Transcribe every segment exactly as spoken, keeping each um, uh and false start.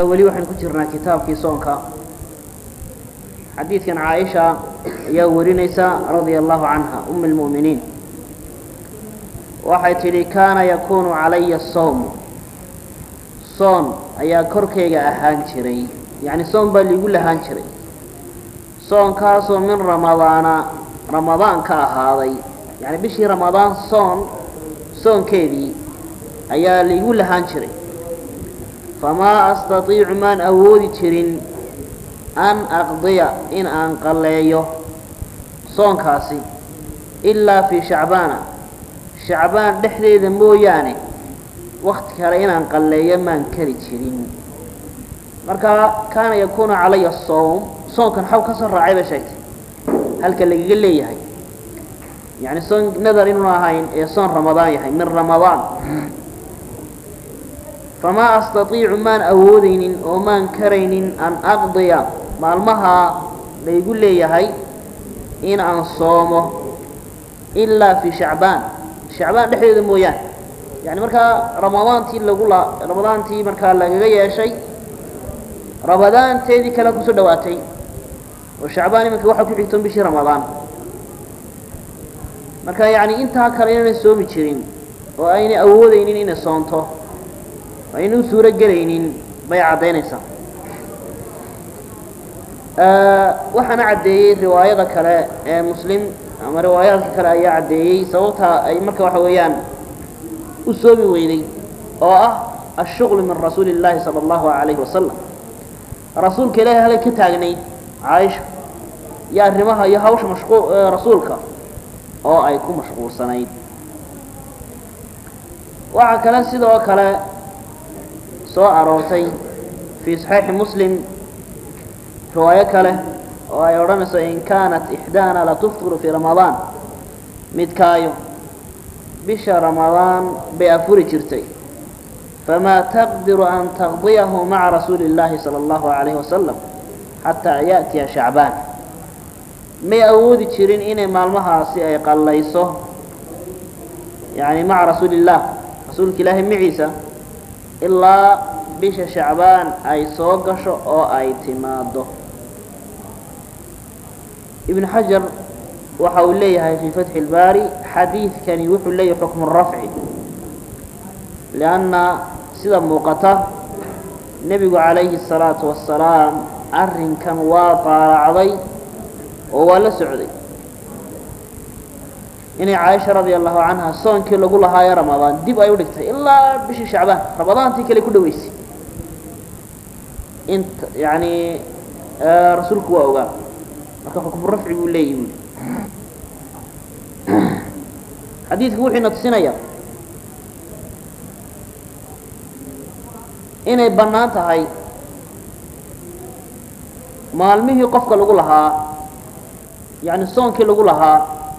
ولي وحن كترنا كتاب في صونك حديث كان عائشة يا ورينيسا رضي الله عنها أم المؤمنين وحيت لي كان يكون علي الصوم صوم أيا كركيجا أهانشري يعني صوم بل يقول له هانشري صوم كاسو من رمضان رمضان كهذا يعني بشي رمضان صوم صوم كذي أيا اللي يقول له هانشري فما أستطيع من أودي ترين أن أقضي إن أنقليه صوم كاسي إلا في شعبان شعبان دحدي ذنبو يعني وقت كرين أنقليه من كري ترين مركا كان يكون علي الصوم صوم كان حو كسر رعيبة شيء هل كان اللي يقول لي هاي يعني صوم نظر إنه هاي صوم رمضان هاي من رمضان فما أستطيع من أودين ومن كرين أن أقضي مالمها بيقول لي هاي إن أنصومه إلا في شعبان شعبان دحيد مويان يعني مركا رمضان تي اللي قولا رمضان تي مركا لغاية شيء رمضان تيدي كلا كسو دواتي وشعبان مركا واحد كحيتون بشي رمضان مركا يعني انتها كرين نسومي تشيرين وأين أودين إن صونته وإنه سورة قرينين بيع دينيسا أه وحنا عدي رواية كلا مسلم أما رواية كلا أي عدي صوتها أي مركا وحويان أسومي ويلي أو الشغل من رسول الله صلى الله عليه وسلم رسول كلاه هذا كتاجني عايش يا رمها يا هوش مشغول رسولك أو أيكون مشغول سنين وعكلا سيدو كلا سواء روتي في صحيح مسلم رواية كلا ويرمس إن كانت إحدانا لا تفطر في رمضان متكايو بش رمضان بأفور جرتي فما تقدر أن تقضيه مع رسول الله صلى الله عليه وسلم حتى يأتي شعبان ما أود تشيرين إن مالمها سي قال ليسه يعني مع رسول الله رسول الله معيسى إلا بش شعبان أي سوقش أو أي تماده ابن حجر وحول ليها في فتح الباري حديث كان يوحل لي حكم الرفع لأن سيدا موقته النبي عليه الصلاة والسلام أرن كان واطال عضي وولا سعودي إني عائشة رضي الله عنها صون كي لقول لها يا رمضان ديب أيودكتها إلا بشي شعبان رمضان تيكي لكل ويسي انت يعني آه رسولك واوغا marka xukum rafci uu leeyahay xadiidku wuxuu naqsinaya inay banaan tahay maalmihii qofka lagu lahaa yaani soonkii lagu lahaa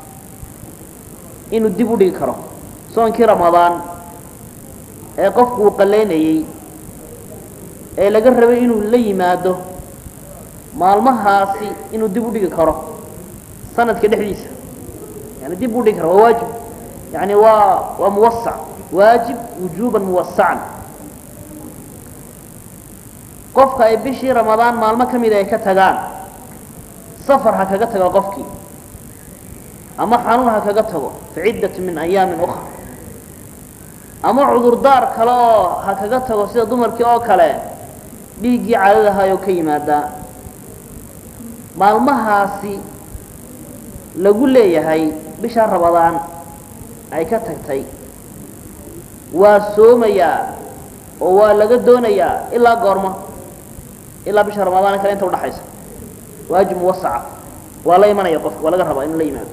inuu dib u dhigi karo soonkii ramadaan ee qofku uu qaleynayay ee laga rabay inuu la yimaado maalmahaasi inuu dib u dhigi karo sanadka dhexdiisa yani dib u dhigi karo waa waajib yani waa waa muwassac waajib wujuban muwassa'an qofka ay bishii ramadaan maalmo kamid ay ka tagaan safar ha kaga tago qofkii ama xanuun ha kaga tago ciddat min ayaamin ukhra ama cudur daar kale oo ha kaga tago sida dumarkii oo kale dhiigii caadadaha ay ka yimaada maalmahaasi lagu leeyahay bisha ramadaan ay ka tagtay waa soomaya oo waa laga doonayaa ilaa goorma ilaa bisha ramadaan kale inta u dhaxaysa waajib muwassaca waa la imanaya qofka waa laga rabaa in la yimaado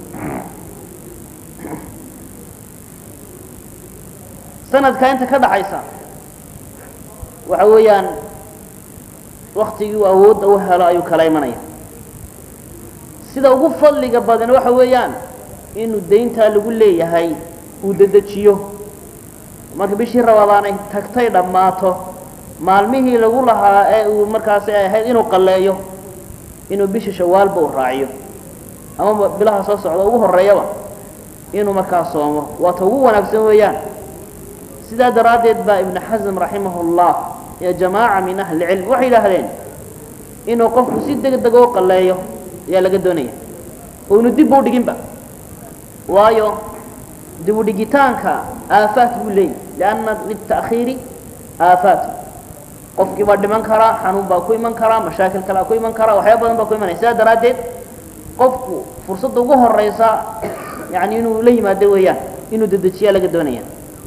sanadka inta ka dhaxaysa waxa weeyaan waqtigii uu awood u helo ayuu kala imanaya sida ugu fadliga badan waxa weeyaan inuu deynta lagu leeyahay uu dedejiyo marka bishii ramadaan ay tagtay dhamaato maalmihii lagu lahaa ee uu markaas ay ahayd inuu qaleeyo inuu bishii shawaal buu raaciyo ama bilaha soo socda ugu horeeyaba inuu markaas soomo waa ta ugu wanaagsan weeyaan sida daraadeed ba ibn hazm rahimahullah يا جماعة من أهل العلم وحي أهلين إنه قف سيد دقو قلايه يا لقدونية وندبو دقنبا وايو دبو دقيتانك آفات بولي لأن للتأخير آفات قف كبار من كرا حنوب باكوي من كرا مشاكل كلا كوي من كرا وحيابا باكوي من إساء درادت قف فرصة دقوه الرئيسة يعني إنه لي ما دويا إنه ددتشيا لقدونية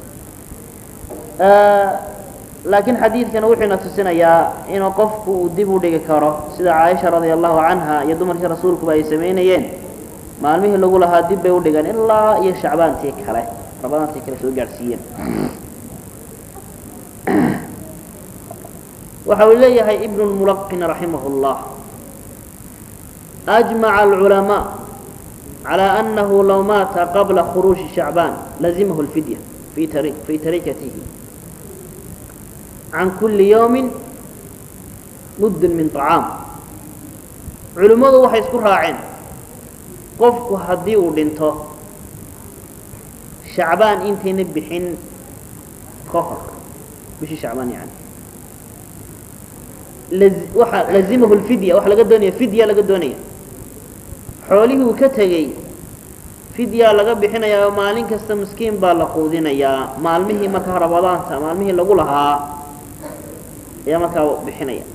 آه لكن حديث كان وحنا تسنى يا إنه قفك ودبو دقي كرا سيدة عائشة رضي الله عنها يدمر رسولك بأي سمينيين ما المه اللي قولها دب ودقان إلا يا شعبان تيكره رمضان تيكره سوى جالسين وحول لي ابن الملقن رحمه الله أجمع العلماء على أنه لو مات قبل خروج شعبان لزمه الفدية في تريك في تركته عن كل يوم مد من طعام علماء وحي يذكر راعين قفك هدي ودنته شعبان انت نبحين كفر مش شعبان يعني لز... وح... لزمه الفدية وح لقى الدنيا فدية لقى الدنيا حوله كتغي فدية لقى بحنا يا مالين كست مسكين بالقودين يا مالمه مكه رمضان مالمه لقولها يا مكه بحنا يا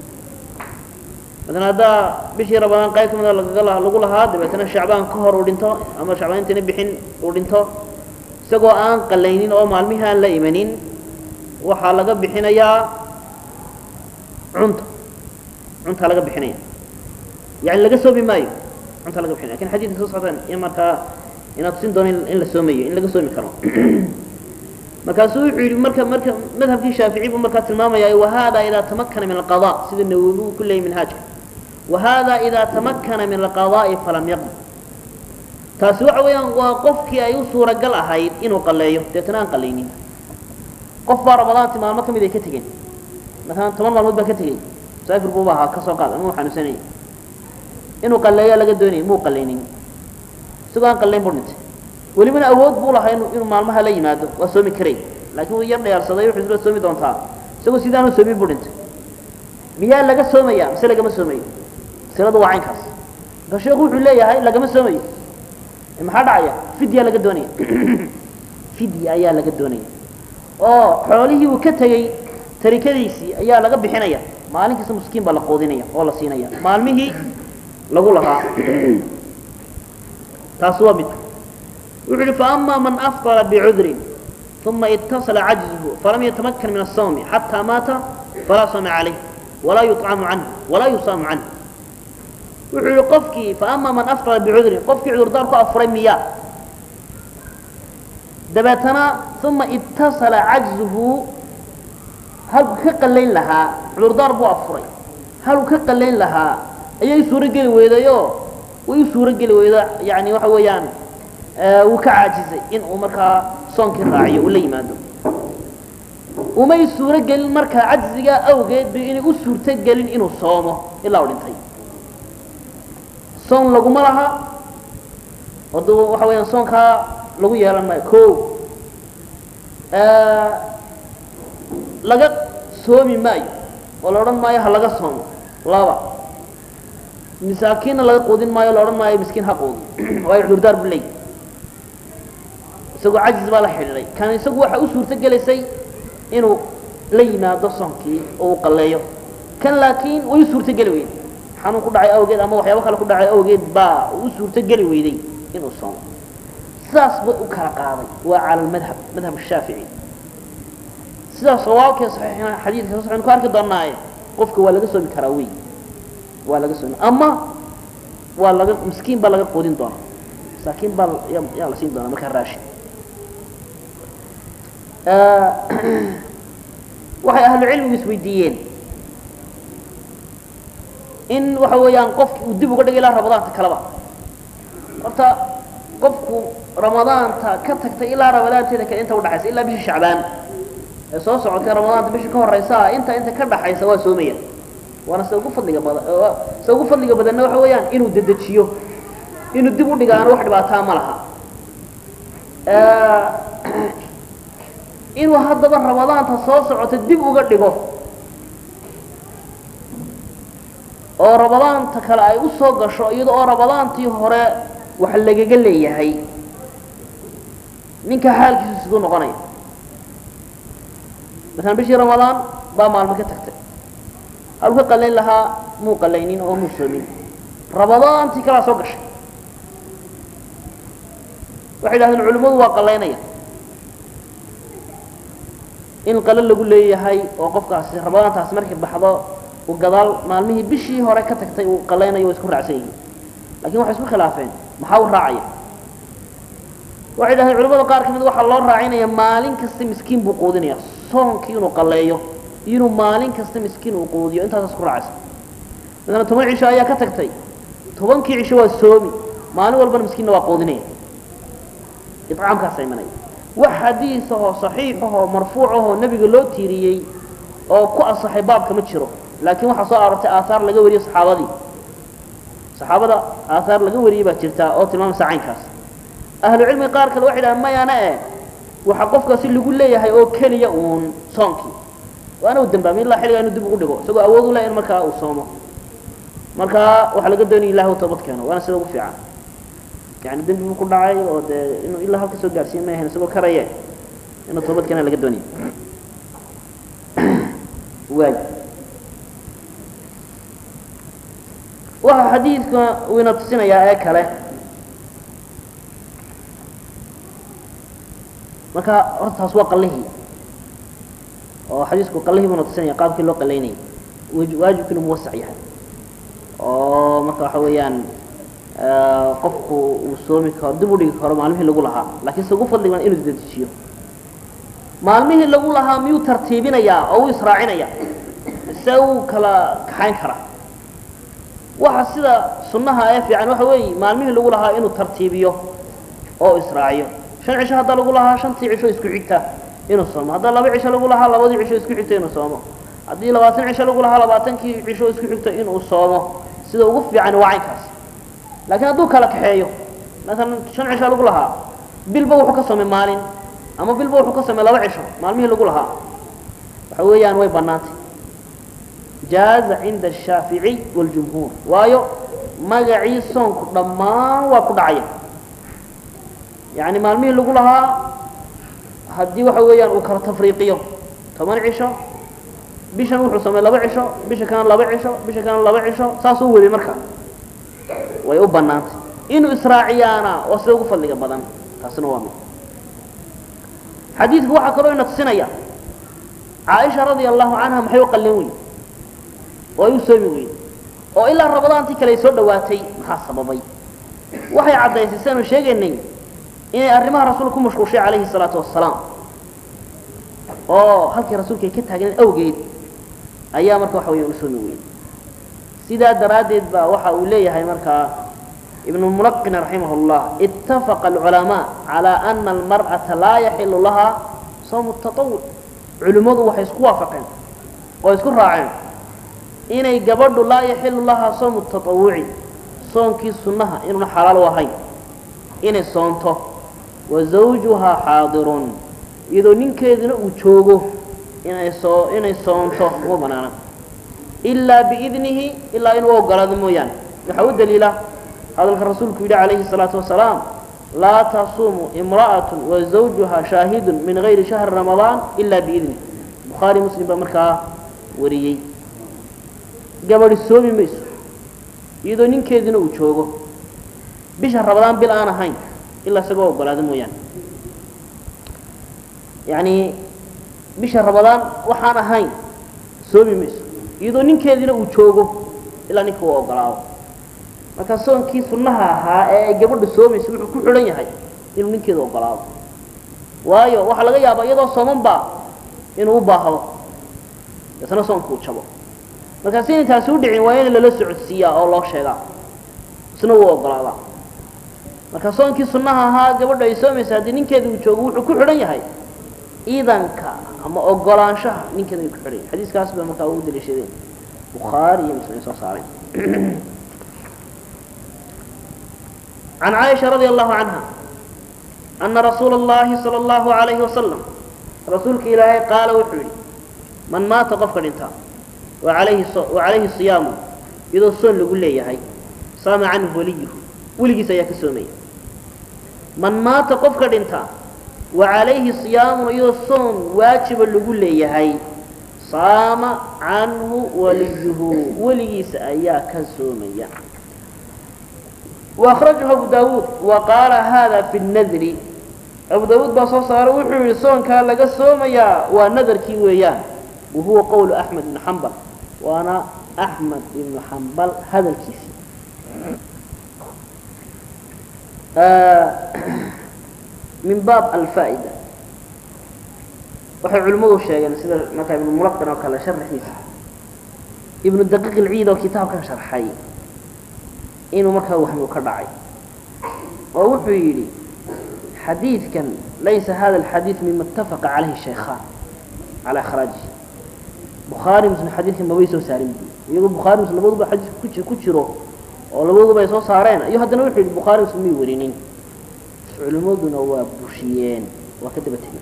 مثلا هذا بشي رمضان قايكم هذا لقولها دبتنا شعبان كهر ودنته أما شعبان انت نبحين ودنته سقوا آن قلينين أو مالمها لا إيمانين وح لقى بحنا يا عنت عنت لقى بحنين يعني لقى سوبي مايو عنت لقى بحنين لكن حديث صحيح يا مركا إن تصين دون إن السومية إن لقى سومي كرام مركا سوي مركا مركا مذهب في الشافعي ومركا الماما يا وهذا إذا تمكن من القضاء سيد النووي كله من هاجر وهذا إذا تمكن من القضاء فلم يقض تسوع ويان وقفك أي صورة قال هاي إنه قليه تتنان قليني قف رمضان تمام مكم إذا كتجين مثلا تمام المدة كتجين سافر بوباها كسوقات مو حنسني إنه قليه لقى الدنيا مو قليني سواء قلين برنت ولي من أود بولا إنه إنه معلمها لا ينادو وسومي كري لكن هو يرد يا صديق وحزر سومي دون تا سو سيدانو سومي برنت ميا لقى سومي يا بس لقى ما سومي سيرد وعين كاس فشيخ وحليه هاي لقى ما سومي ما حد عيا فدية لقى الدنيا فدية يا لقى الدنيا أوه حوله وكتجي تركيسي يا لقى بحنايا مالك اسمه مسكين بالقودينيا ولا سينيا مالمه لقولها تصوبت يقول فأما من أفطر بعذر ثم اتصل عجزه فلم يتمكن من الصوم حتى مات فلا صوم عليه ولا يطعم عنه ولا يصام عنه يقول قفك فأما من أفطر بعذر قفك عذر دارك أفرميا دبتنا ثم اتصل عجزه هل كقلين لها عذر دار بو أفري هل كقلين لها أي سورة قلي ويدا يو وي سورة قلي ويدا يعني وحويان آه وكعاجزي إن أمركا صنك الراعي ولا يمادو وما يسورة قلي مركا عجزي أو قيد بإني أسورة قلي إنو صومه إلا ولنتهي صوم لغو مرها ودو وحويان صنكا لغو يهلان ماي كو آه لغا صومي ماي ولوران ماي هلغا صوم لابا مساكين لغا قودين ماي ولوران ماي مسكين حقود واي عذر دار بلي isagoo عجز baa la xiriiray kan isagu waxa u suurta galeysay inuu la yimaado sonkii oo qaleeyo kan laakiin way suurta gali weeyay xanuun ku dhacay awgeed ama waxyaabo kale ku dhacay awgeed baa u suurta gali weeyay inuu soomo saas buu u kala qaaday waa cala madhab madhab shaafici sida sawaabka saxiixna xadiidka saxiixna ku arki doonaa qofka waa laga soomi karaa weey waa laga soomi ama waa laga miskiin baa laga qoodin doonaa saakiin baa yaa la siin doonaa marka raashin waxay ahlu cilmigu isweydiiyeen in waxa weeyaan qofki uu dib uga dhigay ilaa ramadaanta kalaba horta qofku ramadaanta ka tagtay ilaa ramadaanteeda kale inta u dhaxaysa ilaa bishii shacbaan ee soo socotay ramadaanta bishii ka horeysa inta inta ka dhaxaysa waa soomaya waana soo ugu fadliga badan soo ugu fadliga badan waxa weeyaan inuu dedejiyo inuu dib u dhigaan wax dhibaato ma laha inuu haddaba ramadaanta soo socota dib uga dhigo oo rabadaanta kale ay u soo gasho iyadoo oo rabadaantii hore wax lagaga leeyahay ninka xaalkiisu siduu noqonaya مثلا بشي رمضان با مالمك تكتب هل قلين لها مو قلينين او مو سومين رمضان تي كلا سو غشي waxay dhahdeen culimadu waa qaleynaya in qalal lagu leeyahay oo qofkaasi rabadaantaas markii baxdo uu gadaal maalmihii bishii hore ka tagtay uu qaleynayo isku raacsan yihiin laakiin waxa isku khilaafeen maxaa uu raacaya waxay dhahdeen culimadu qaar kamid waxa loo raacinaya maalin kasta miskiin buu qoodinaya soonkii inuu qaleeyo inuu maalin kasta miskiin uu qoodiyo intaas isku raacsan midna toban cisho ayaa ka tagtay tobankii cisho waa soomi maalin walba miskiin waa qoodinaya إطعام كاسيمني وحديثه صحيحه مرفوعه النبي لو تيريي أو كو الصحابات كما تشرو لكن waxa soo aartay aathar laga wariyo saxaabadii saxaabada aathar laga wariyo baa jirta oo tilmaam saciinkaas ahlu cilmi qaar kale waxay dhahaan ma yana ee waxa qofka si lagu leeyahay oo kaliya uun soonki waana u dambaamay ilaa xilliga inuu dib ugu dhigo isagoo awood u leh in markaa uu soomo marka waxa laga doonay ilaahu toobad keeno waana sida ugu fiican يعني دم بكون دعاي أو ده إنه إلا هالك سو جالسين ما هنا سو كرايه إنه توبت كنا لقى الدنيا واجب وها حديث وين تصينا يا أكله مكا رت أسواق الله أو حديثك قله من تصينا يقاب كل قليني واجب كل موسع يعني أو مكا حويان qofku uu soomi karo dib u dhigi karo maalmihii lagu lahaa laakiin sagu fadligan inuu dedejiyo maalmihii lagu lahaa miyuu tartiibinaya oo israacinaya isagu kala kaxayn kara waxa sida sunnaha ay fiican waxa weey maalmihii lagu lahaa inuu tartiibiyo oo israaciyo shan cisho hada lagu lahaa shantii cisho isku xigta inuu soomo hada laba cisho lagu lahaa labadii cisho isku xigta inuu soomo hadii labaatan cisho lagu lahaa labaatankii cisho isku xigta inuu soomo sida ugu fiican wacaynkaas لكن هذو كلا كحيو مثلا شن عشاء لقول لها بالبو حكسم مالين أما بالبو حكسم لا عشاء مال مين لقول لها حويان وي بنات جاز عند الشافعي والجمهور وايو ما جعيسون كدما وكدعيا يعني مال مين لقول لها هدي وحويان وكر تفريقيو ثمان عشاء بيشن وحسم لا عشاء بيش كان لا عشاء بيش كان لا عشاء ساسو ودي مركا way u banaantay inuu israaciyaana oo sida ugu fadliga badan taasina waa mid xadiidku waxa kale oo naqsinaya Aisha radiyallahu anha maxay u qalin weey oo uu soomi weey oo ilaa rabadaantii kale soo dhawaatay maxaa sababay waxay cadaysay sanu sheegaynay inay arrimaha rasuulku mashquushay calayhi salaatu wassalaam oo halkii rasuulka ka taagan awgeed ayaa markaa waxa weey u soomi weey سيدا درادد با waxa uu leeyahay marka ibn al-Mulaqqin rahimahullah ittafaqa al-ulama ala anna al-mar'ata la yahillu laha sawm at-tatawwu culimadu waxay isku waafaqeen oo isku raaceen inay gabadhu la yahillu laha sawm at-tatawwu'i soonki sunnaha inuu xalaal wahay inay soonto wa zawjuha haadirun iyadoo ninkeedina uu joogo inay soo inay soonto oo banaana إلا بإذنه إلا إنه قال مويان يحود دليله هذا الرسول كبير عليه الصلاة والسلام لا تصوم امرأة وزوجها شاهد من غير شهر رمضان إلا بإذنه بخاري مسلم بمركا وريي قبل السوم ميس إذا ننكيدنا وشوغو بشهر رمضان بالآن هين إلا سقوه قال مويان يعني بشهر رمضان وحانا هين سومي ميس iyadoo ninkeedina uu joogo ilaa ninka uu ogolaado marka soonkii sunnaha ahaa ee gabadhu soomayso wuxuu ku xiran yahay inuu ninkeeda ogolaado waayo waxa laga yaabaa iyadoo sooman ba inuu u baahdo isna soonku uu jabo marka si intaas u dhicin waa in la la socodsiiyaa oo loo sheegaa isna uu ogolaado marka soonkii sunnaha ahaa gabadhu ay soomayso hadii ninkeeda uu joogo wuxuu ku xiran yahay إذنك أما أقولان شه من كذا يكفرين حديث كاسب ما كاود لشيء بخاري مسلم صارين عن عائشة رضي الله عنها أن رسول الله صلى الله عليه وسلم رسولك إلهي قال وحولي من مات غفر انتهى وعليه وعليه الصيام يدو صون لقول لي هاي صام عنه وليه ولي سيا كسومي من مات قف كدنتا وعليه صيام يدو صون واجب لقول لي هاي صام عنه وليه ولي سيا كسومي وأخرجه أبو داود وقال هذا في النذر أبو داود بصوص روحه صون كان لقى سوميا ونذر كيويان وهو قول أحمد بن حنبل وأنا أحمد بن حنبل هذا الكيسي آه من باب الفائدة وحي علمه الشيء يعني سيدة مثلا ابن الملقن وكلا شرح نيسا ابن الدقيق العيد وكتاب كان شرحي إنه مركه وحمي وكرعي ووحي حديث كان ليس هذا الحديث مما اتفق عليه الشيخان على إخراجه بخاري مسلم حديث ما بيسو سالم يقول بخاري مسلم لبضوا بحديث كتشر كتشره أو لبضوا بيسو صارين أيها هذا نوحي البخاري مسلم يورينين علمودنا وبوشيين وكتبتهم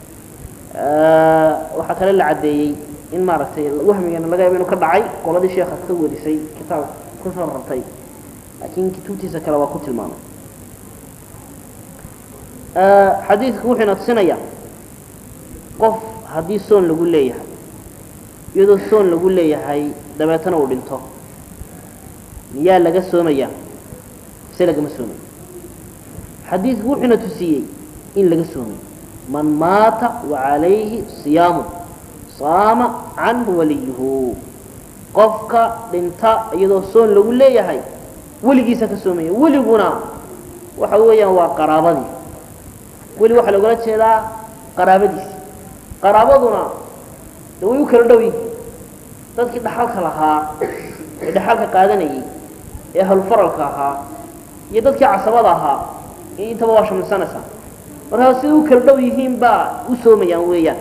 أه وحكى لله عدي إن ما رأيت وهم أن لقى منه كرعي قال هذا الشيخ كتبه لسي كتاب كفر ربطي لكن كتبتي سكلا وقت المعنى أه حديث كوحنا السنة قف حديث سون لقول ليه يدو سون لقول ليه هاي دبعتنا ودنته يا لقى سوميا سلق مسومي حديث كوحنا تسيي إن لقى سومي من مات وعليه صيام صام عنه وليه قفك دنتا يدو سون لقول ليه هاي ولقي سكسومي ولقنا وحويا وقرابدي ولي waxa lagu jeedaa qaraabadiis qaraabaduna way u kala dhawii dadkii dhaxalka lahaa ee dhaxalka qaadanayay ee hal faralka ahaa iyo dadkii casabada ahaa inta waa shamsanaysa marka si u kala dhaw yihiin ba u soomayaan weeyaan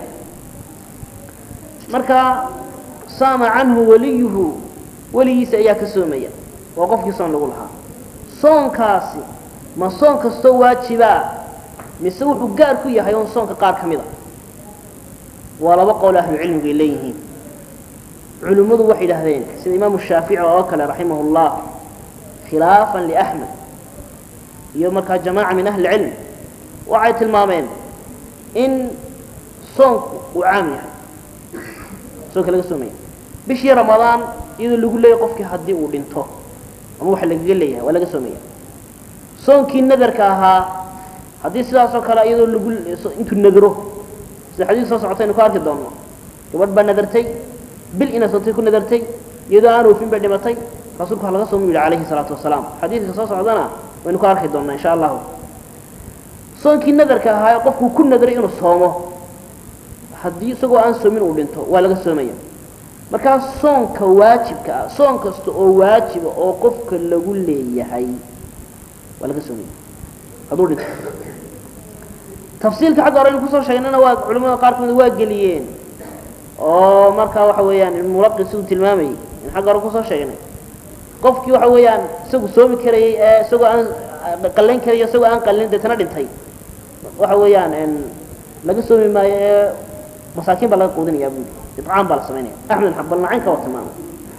marka saama anhu waliyuhu waligiisa ayaa ka soomaya waa qofkii soon lagu lahaa soonkaasi ma soon kasto waajiba mise wuxuu gaar ku yahay oo soonka qaar kamida waa laba qowl ahlu cilmiga leeyihiin culimadu waxay yiraahdeen sida imaam shaafici oo kale rahimahullah khilaafan li ahmad iyo marka jamaa min ahli ilm waxay tilmaameen in soonku uu caam yahay soonka laga soomeeyo bishii ramadaan iyadoo lagu leeyahay qofkii hadii uu dhinto ama waxa laga leeyahay waa laga soomeeyaa soonkii nadarka ahaa haddii sidaas oo kale iyadoo lagu intu nadro sida xadiis soo socotay inuu ka arki doono gabadh baa nadartay bil ina soo ku nadartay iyadoo aan oofin ba dhimatay rasuulku laga soo yiri calayhi salaatu wasalaam xadiiska soo socdana waynu ka arki doonaa insha Allah soonkii nadarka ahaa qofku ku nadray inuu soomo haddii isagoo aan soomin uu dhinto waa laga soomayaa marka soonka waajibka ah soon kasta oo waajib oo qofka lagu leeyahay waa laga soomayaa haduu dhinto tafsiilka xaq horey ku soo sheegnana waa culimada qaar kamid waa galiyeen oo marka waxa weeyaan mulaqis uu tilmaamay in xaq hore ku soo sheegnay qofkii waxa weeyaan isagu soomi karay ee isagu aan qalin karay isagu aan qalin dadna dhintay waxa weeyaan in laga soomi maayo ee masaakiin baa laga qoodinayaa buu itcaam baa la sameynaya ahmed xabal nacanka waa tilmaamay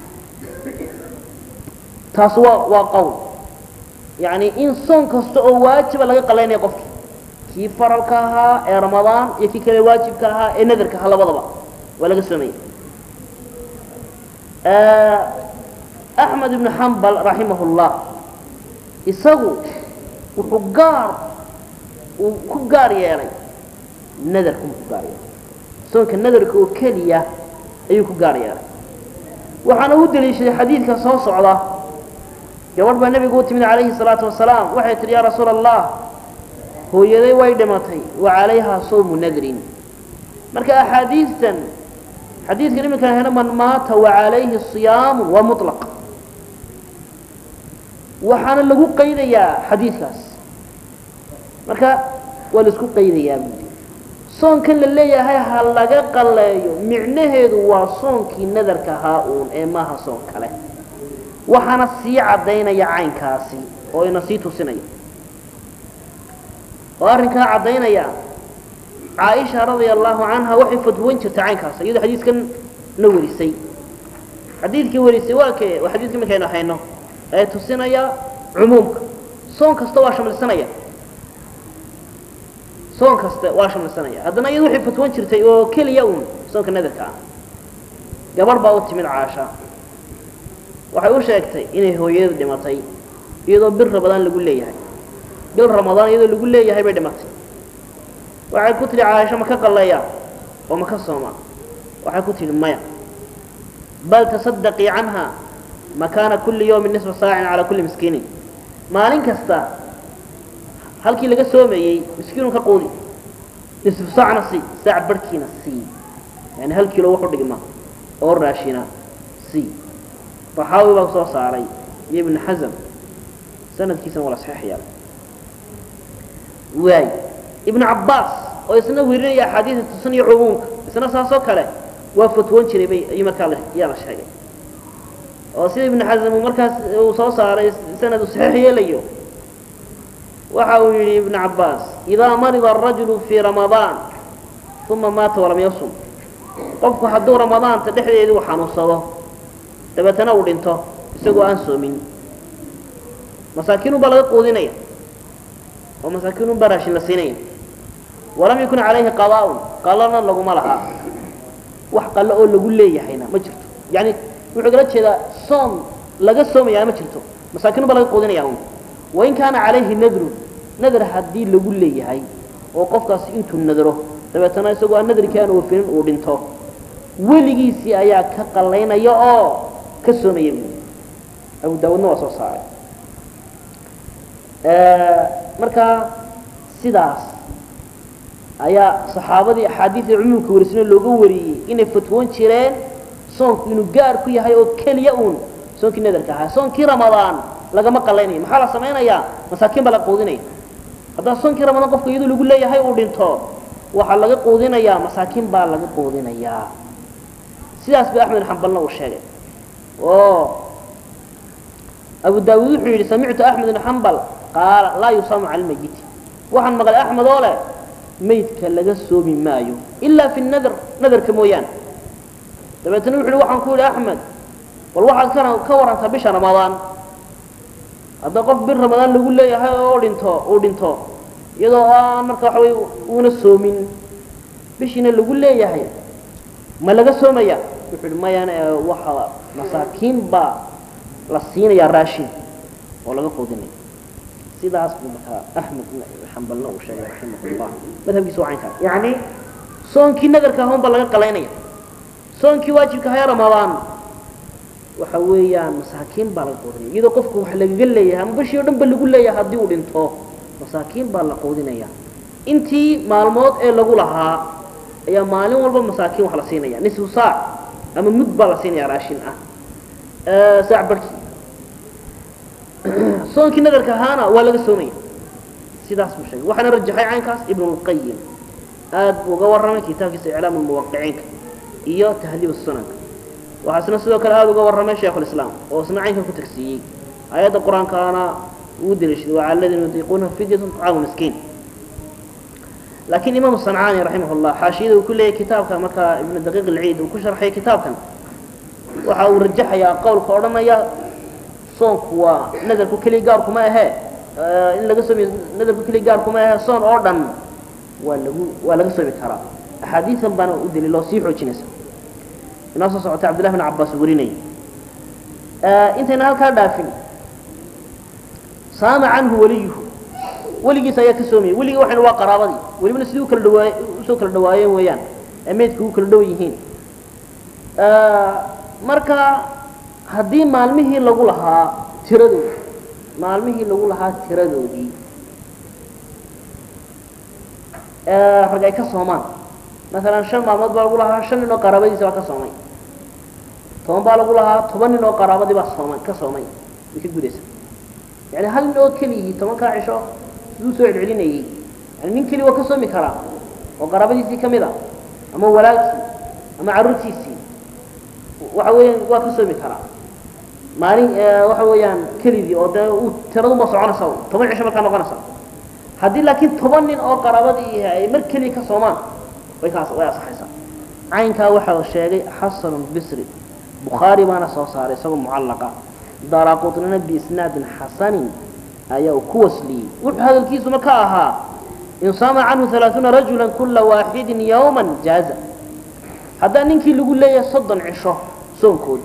taas waa waa qowl يعني إن صون كستو واجب لقى قلنا يقف كيف فرلكها إيه رمضان يكي كلا واجب كها إيه نذر كها لبضبا ولا قسمي آه أحمد بن حنبل رحمه الله يسقو وحجار وكجار يعني نذر كم كجار صون كنذر كوكلية أيو كجار يعني وحنا ودي ليش الحديث كصوص على جواب النبي قلت من عليه الصلاة والسلام وحيت يا رسول الله هو يدي ويدمتي وعليها صوم نذر مركا حديثا حديث كلمة كان هنا من مات وعليه الصيام ومطلق وحنا اللي قو قيد يا حديث كاس مركا ولسكو قيد يا بنتي صون كل اللي هاي هلقا قليو معناه هو صون كي نذر كهاؤون اي ماها صون كله وحنا سي عدينيا عينكاسي oo ina sii tusinay وارنكا عدينيا عائشة رضي الله عنها وحي فتوين jirtay caynkaas iyada xadiiskan la warisay xadiidkii warisay waa kee waa xadiidkii markaynu hayno ee tusinaya cumuumka soon kasta waa shamilsanaya soon kasta waa shamilsanaya haddana iyadu wixii fatwan jirtay oo keliya uun soonka nadarka ah gabar baa u timid caasha waxay u sheegtay inay hooyadeed dhimatay iyadoo bir ramadaan lagu leeyahay bil ramadaan iyadoo lagu leeyahay bay dhimatay waxay ku tiri caasha ma ka qalleeya oo ma ka sooma waxay ku tiri maya bal tasaddaqi anha makana kulli yawmin nisfa saa'in ala kulli miskiin maalin kasta halkii laga soomeeyay miskiin ka qoodi nisfa saa'na si saac barkiina si yani hal kilo wuxuu dhigma oo raashina si waxaa uu soo saaray ibn Hazm sanadkiisa wala saxiix yahay waay ibn Abbas oo isna wirinaya xadiis tusniyo cumuumka isna saasoo kale waa fatwoon jiray bay ay markaa la yaa la sheegay oo sida ibn Hazm markaas uu soo saaray sanad saxiix yeelayo waxa uu yiri ibn Abbas idha marida ar-rajulu fi ramadan thumma mata wa lam yasum qofku hadduu ramadaan dhexdeedii uu xanuunsado dabeetana uu dhinto isagoo aan soomin masaakiin baa laga qoodinaya oo masaakiin baa raashin la siinaya walam yakun alayhi qadaa'u qalana laguma laha wax qalla oo lagu leeyahayna ma jirto yani wuxuu kala jeedaa soom laga soomayaa ma jirto masaakiin baa laga qoodinaya wa in kana alayhi nadru nadr hadii lagu leeyahay oo qofkaas intuu nadro dabeetana isagoo aan nadrkii aan oofinin uu dhinto weligiisii ayaa ka qalaynaya oo ka soomaya Abu Daawudna waa soo saaray ee marka sidaas ayaa saxaabadii xadiis cumuumka warisay looga wariyay inay fatwoon jireen soonku inuu gaar ku yahay oo kaliya uun soonkii nadarka ahaa soonkii ramadaan lagama qalaynay maxaa la sameeynaya masaakiin baa la qoodinay haddii soonkii ramadaan qofku iyadoo lagu leeyahay uu dhinto waxa laga qoodinaya masaakiin baa laga qoodinaya sidaas bi Ahmed Hanbalna uu sheegay oo Abu Daawud wuxuu yiri sami'tu Ahmed ibn Hanbal qaal la yusamu al-mayyit waxan maqal Ahmed oo leh maydka laga soomi maayo illa fi an-nadr nadarka mooyaan dabeetana wuxuu waxaan ku yiri Ahmed wal waxa kana ka waranta bisha ramadaan hadda qof bir ramadaan lagu leeyahay oo dhinto oo dhinto iyadoo aan marka waxa way una soomin bishina lagu leeyahay ma laga soomaya wuxuu mayana waxa masaakiin ba la siinaya raashin oo laga qoodinay sidaas buu marka Ahmed Hanbalna uu sheegay rahimahullah madhabkiisu waa inka yaani soonkii nadarka hoon ba laga qalaynaya soonkii waajibka hay ramadaan waxa weeyaan masaakiin baa laga qoodinay iyadoo qofku wax laga leeyahay ama bishii oo dhan ba lagu leeyahay hadii uu dhinto masaakiin baa la qoodinaya intii maalmood ee lagu lahaa ayaa maalin walba masaakiin wax la siinaya nisfu saac ama mud baa la siinaya raashin ah ee saac barki soonkii nadarka ahaana waa laga soomay sidaas buu sheegay waxana rajaxay caynkaas ibn al-qayyim aad uga warramay kitaabkiisa i'laam al-muwaqqi'in iyo tahdhib as-sunan waxaasna sidoo kale aad uga warramay sheekh al-islaam oo isna caynka ku tagsiyay ayada quraankaana uu dirishay waa alladina yutiquna fidyatun ta'am miskiin لكن إمام الصنعاني رحمه الله حاشيده كل كتاب كما ابن دقيق العيد وكشرح كتاب كان وحاول رجح يا قول قرنا يا صنف ونذر كل جاركم ما هي إن لقسم نذر كل جاركم ما هي صن أردن ولا ولا قسم ترى حديثا بنا ودي لله صيح وجنس الناس صوت عبد الله بن عباس وريني أنت نال كردافين صام عنه وليه ولي سايا كسومي ولي waxan waa qaraabadi waliba sidoo kala dhawaay soo kala dhawaayeen weeyaan ameedku kala dhaw yihiin ee marka hadii maalmihii lagu lahaa tiradu maalmihii lagu lahaa tiradoodii ee ragay ka soomaan مثلا shan maalmood baa lagu lahaa shan nin oo qaraabadiisa ka soomay toban baa lagu lahaa toban nin oo qaraabadi baa soomay ka soomay wixii gudaysa yani hal nin oo kaliya toban ka cisho uu soo celcelinayay yani nin kaliya waa ka soomi kara oo qaraabadiisii kamida ama walaalkii ama carruurtiisii waxa weeyaan waa ka soomi kara maalin waxa weeyaan kaliya oo uu tiradu ma soconayso toban cisho markaa noqonayso haddii laakiin toban nin oo qaraabadii ay mar kaliya ka soomaan way kaas way asaxaysaa caynka waxa uu sheegay Hasan al-Bisri بخاري ما نصو صار سو معلقة دارقطني بإسناد حسن أيو كوسلي وهذا الكيس مكاها إن صام عنه ثلاثون رجلا كل واحد يوما جاز هذا ننكي اللي يقول لي صدن عشرة صوم كود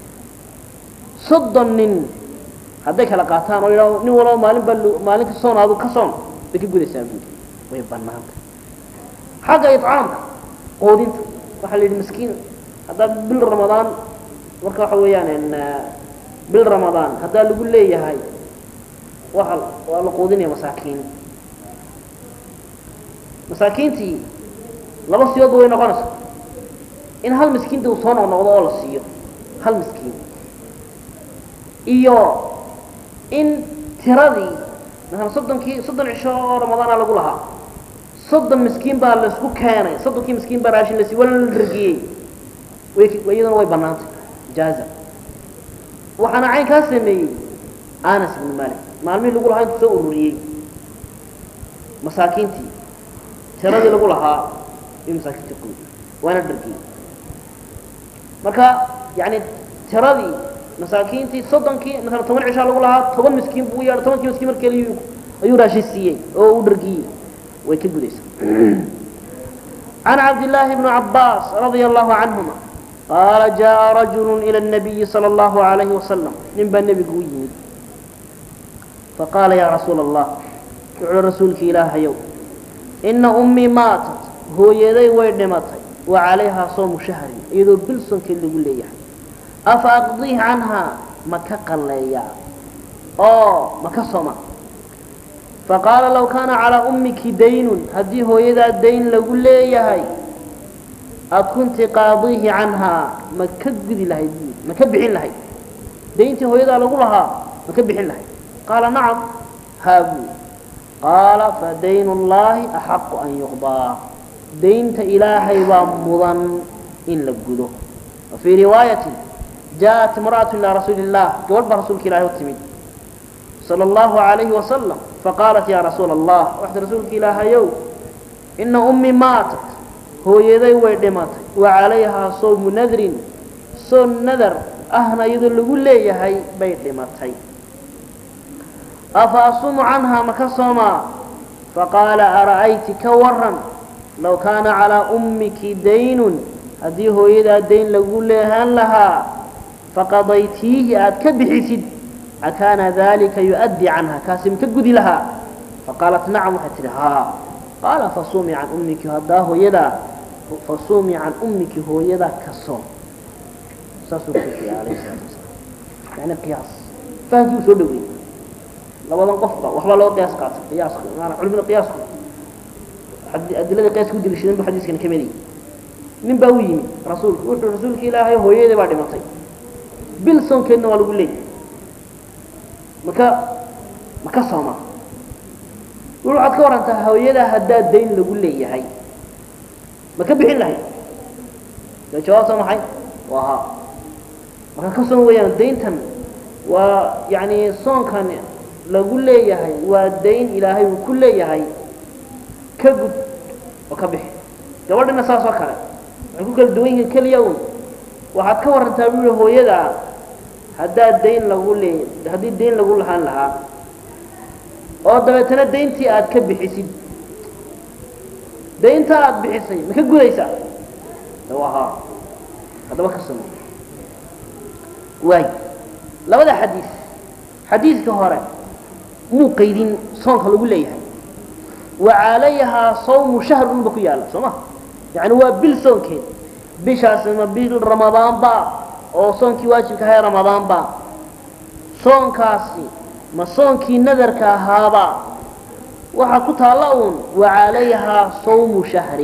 صدن نن هذا كلا قاتان ولا نولا مالين بلو مالك الصون هذا كصون بكيبود السامبي ويبناه حاجة إطعام قودين وحل المسكين هذا بالرمضان مركا حويان إن بالرمضان هذا اللي يقول لي هاي وحل والله قودين يا مساكين مساكينتي لبس يوض وين قنص إن هالمسكين ده وصانع نوضع ولا سيو هالمسكين إياه إن تراضي مثلا صدق كي صدق عشاء رمضان على قولها صدق مسكين بالسكوك كانه صدق كي مسكين براشين لسي ولا الرجية ويك ويدنا وي بنات جازة وحنا عين كاسمي أنس بن مالك معلمين اللي يقولها أنت تسوي رجية مساكينتي تراضي اللي يقولها مساكين تقول وانا الرجية مركا يعني تراضي مساكينتي صدنكي مثلا ثمان عشاء لقولها ثمان مسكين بويا ثمان مسكين مركلي أيو راشيسية أو درجي ويكبر ليس عن عبد الله بن عباس رضي الله عنهما قال جاء رجل إلى النبي صلى الله عليه وسلم نبى النبي قوي فقال يا رسول الله يعلى رسولك إله يوم إن أمي ماتت هو يدي ويدمتي وعليها صوم شهر إذا بلسن كل يقول لي أفأقضيه عنها مكقل ليا أو مكصمة فقال لو كان على أمك دين هدي هو يدا الدين لقول لي هاي أكنت قاضيه عنها مكبد لهي مكبحين لهي دينتي هو يدا لقولها مكبحين لهي قال نعم هابو قال فدين الله أحق أن يقضى دينت إلهي ومضن إن لقوله وفي رواية جاءت امرأة إلى رسول الله قولت رسولك إلهي والتميد صلى الله عليه وسلم فقالت يا رسول الله وحد رسولك إلهي يوم إن أمي ماتت هو يدي ويدماتي وعليها صوم نذر صوم نذر أهنا يدل قول لي هاي بيت دماتي أفأصوم عنها مكصوما فقال أرأيت كورا لو كان على أمك دين هذه هو يدا دين لقول لها لها فقضيتيه أتكبحسد أكان ذلك يؤدي عنها كاسم تقضي لها فقالت نعم حترها قال فصومي عن أمك هداه يدا فصومي عن أمك هو يدا كالصوم ساسو كيفي عليه الصلاة والسلام يعني قياس فهدي وسودوي لو أنا قفطة وحبا لو قياس قاتل قياس أنا علمنا قياس أدلة قياس كودي لشدين بحديث كان كمالي من باويني رسولك وحد رسولك إلهي هو يدا بعد مطي بلسون كأنه والو لي مكا مكا صوما ولو عاد كورا انت هويدا هدا دين لقول لي هي مكا بحين لهي لو جواب سمحي وها مكا كسون ويان دين تن ويعني صون كان لقول لي هي ودين إلهي وكل لي هي كجد وكبح جواب النصاص وكلا يقول كل دوين كل يوم وعاد كورا انت هويدا هذا الدين لقول لي هذه الدين لقول لها لها أو دبتنا دينتي أد كبحسين دينتا أد بحسين ما كجوديسا لوها هذا ما كسمه واي لا ولا حديث حديث كهراء مو قيدين صنخ لقول لي وعليها صوم شهر بكيالا سما يعني هو بالصوم كين بشاس ما بيل رمضان با أو صومك واجب كهاي رمضان با صوم كاسي ما صومك نذر كهابا وحكتها لون وعليها صوم شهر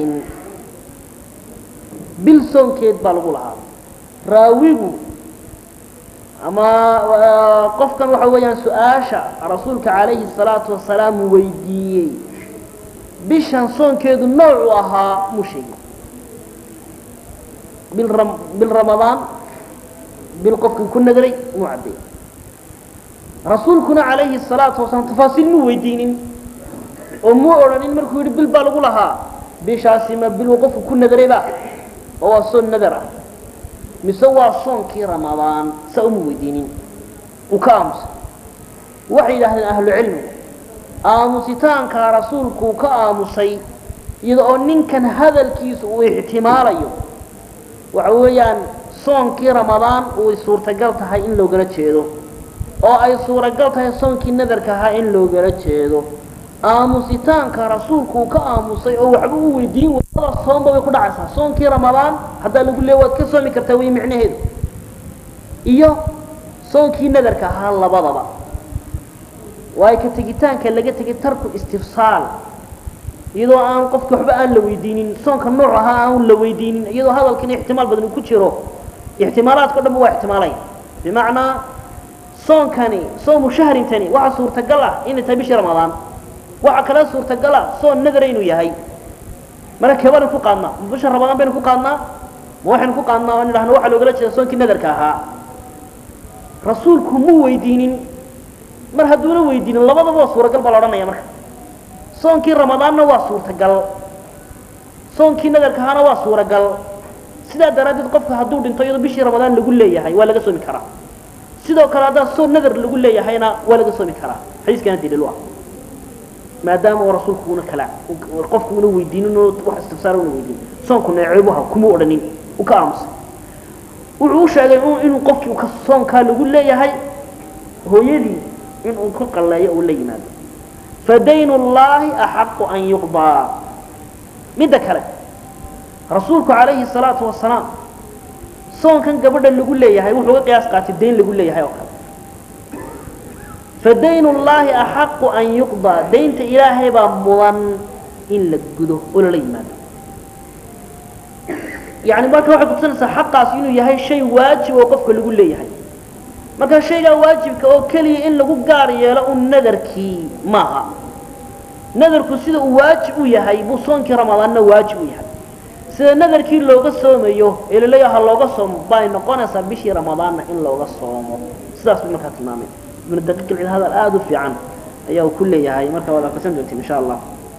بالصوم كيد بالغلها راويبو أما قفكا وحويا سؤاشا رسولك عليه الصلاة والسلام ويديي بشان صوم كيد نوعها مشي بالرم بالرمضان بالقفك كنا دري معدي رسولكنا عليه الصلاة والسلام تفاصيل مو ويدينين ومو أورانين مركو يريد بالبالغ لها بشاسمة بالوقف كنا دري با هو صون ندرة مسوا صون كي رمضان سأم ويدينين وكامس وحيد أهل العلم آموسيتان كرسولك وكامسي إذا أنين كان هذا الكيس واحتمالي وعويان صون كي رمضان وصورة قلتها إن لو قلت شيدو أو أي صورة قلتها صون كي نذركها إن لو قلت شيدو آموسيتان كرسولك وكامسي أو وحبو ويدين وصلا الصوم بيكون عسا صون كي رمضان حتى نقول له وكسومي كرتوي معنى هيد إيو صون كي نذركها الله بضبا واي كتجتان كان لقيت ترك الاستفصال iyadoo aan qofku waxba aan la weydiinin soonka noocaha aan la weydiinin iyadoo hadalkan ihtimaal badan ku jiro ihtimaalaadka dhanba waa ihtimaalay bimaana soonkani soomu shahrin tani waxa suurtagal ah in tahay bishii ramadaan waxa kala suurtagal ah soon nadar inuu yahay marka waran ku qaadna bishii ramadaan baynu ku qaadnaa waxaan ku qaadnaa in ilaahna waxa looga jeedo soonkii nadarka ahaa rasuulku mu weydiinin mar hadduu la weydiinin labadaba suuragal baa la oranaya marka صونكي رمضان نوا صورة قل صونكي نذر كهانا وا صورة قل سيدا درجة قفك هدود انتو يضو بشي رمضان لقول لي هاي ولا قصومي كرا سيدا وكرا دا صون نذر لقول لي هاينا ولا قصومي كرا حديث كانت دي للوها ما دام ورسولك هنا كلا وقفك هنا ويدين وواحد استفسار هنا ويدين صونكو نعيبوها كمو أرنين وكامس وعوش على إنو قفك وكالصون كان لقول لي هاي هو يدي إنو كل الله يقول لي ماذا فدين الله أحق أن يقضى من ذكره رسولك عليه الصلاة والسلام صون كان قبل اللي يقول لي هاي وحوق قياس قات الدين اللي يقول لي هاي وقال فدين الله أحق أن يقضى دين إلهي بمضان إلا الجده ولا لي ماذا يعني ما كان واحد قصة حق عسينه يهاي شيء واجب وقفك اللي يقول لي هاي ما كان شيء واجب كأوكلي إن لقوا قاري لا النذر كي معها نذر كسيد واجب وياهي بوصون كرمضان واجب وياهي سيد نذر كي لو قصوم يوه إلا لا يحل لو قصوم باين قنص بشي رمضان إن لو قصوم سداس بمكات المامي من الدقيق العيد هذا الآدو في عن أيها كل ياهي مركا ولا قسم جلتين إن شاء الله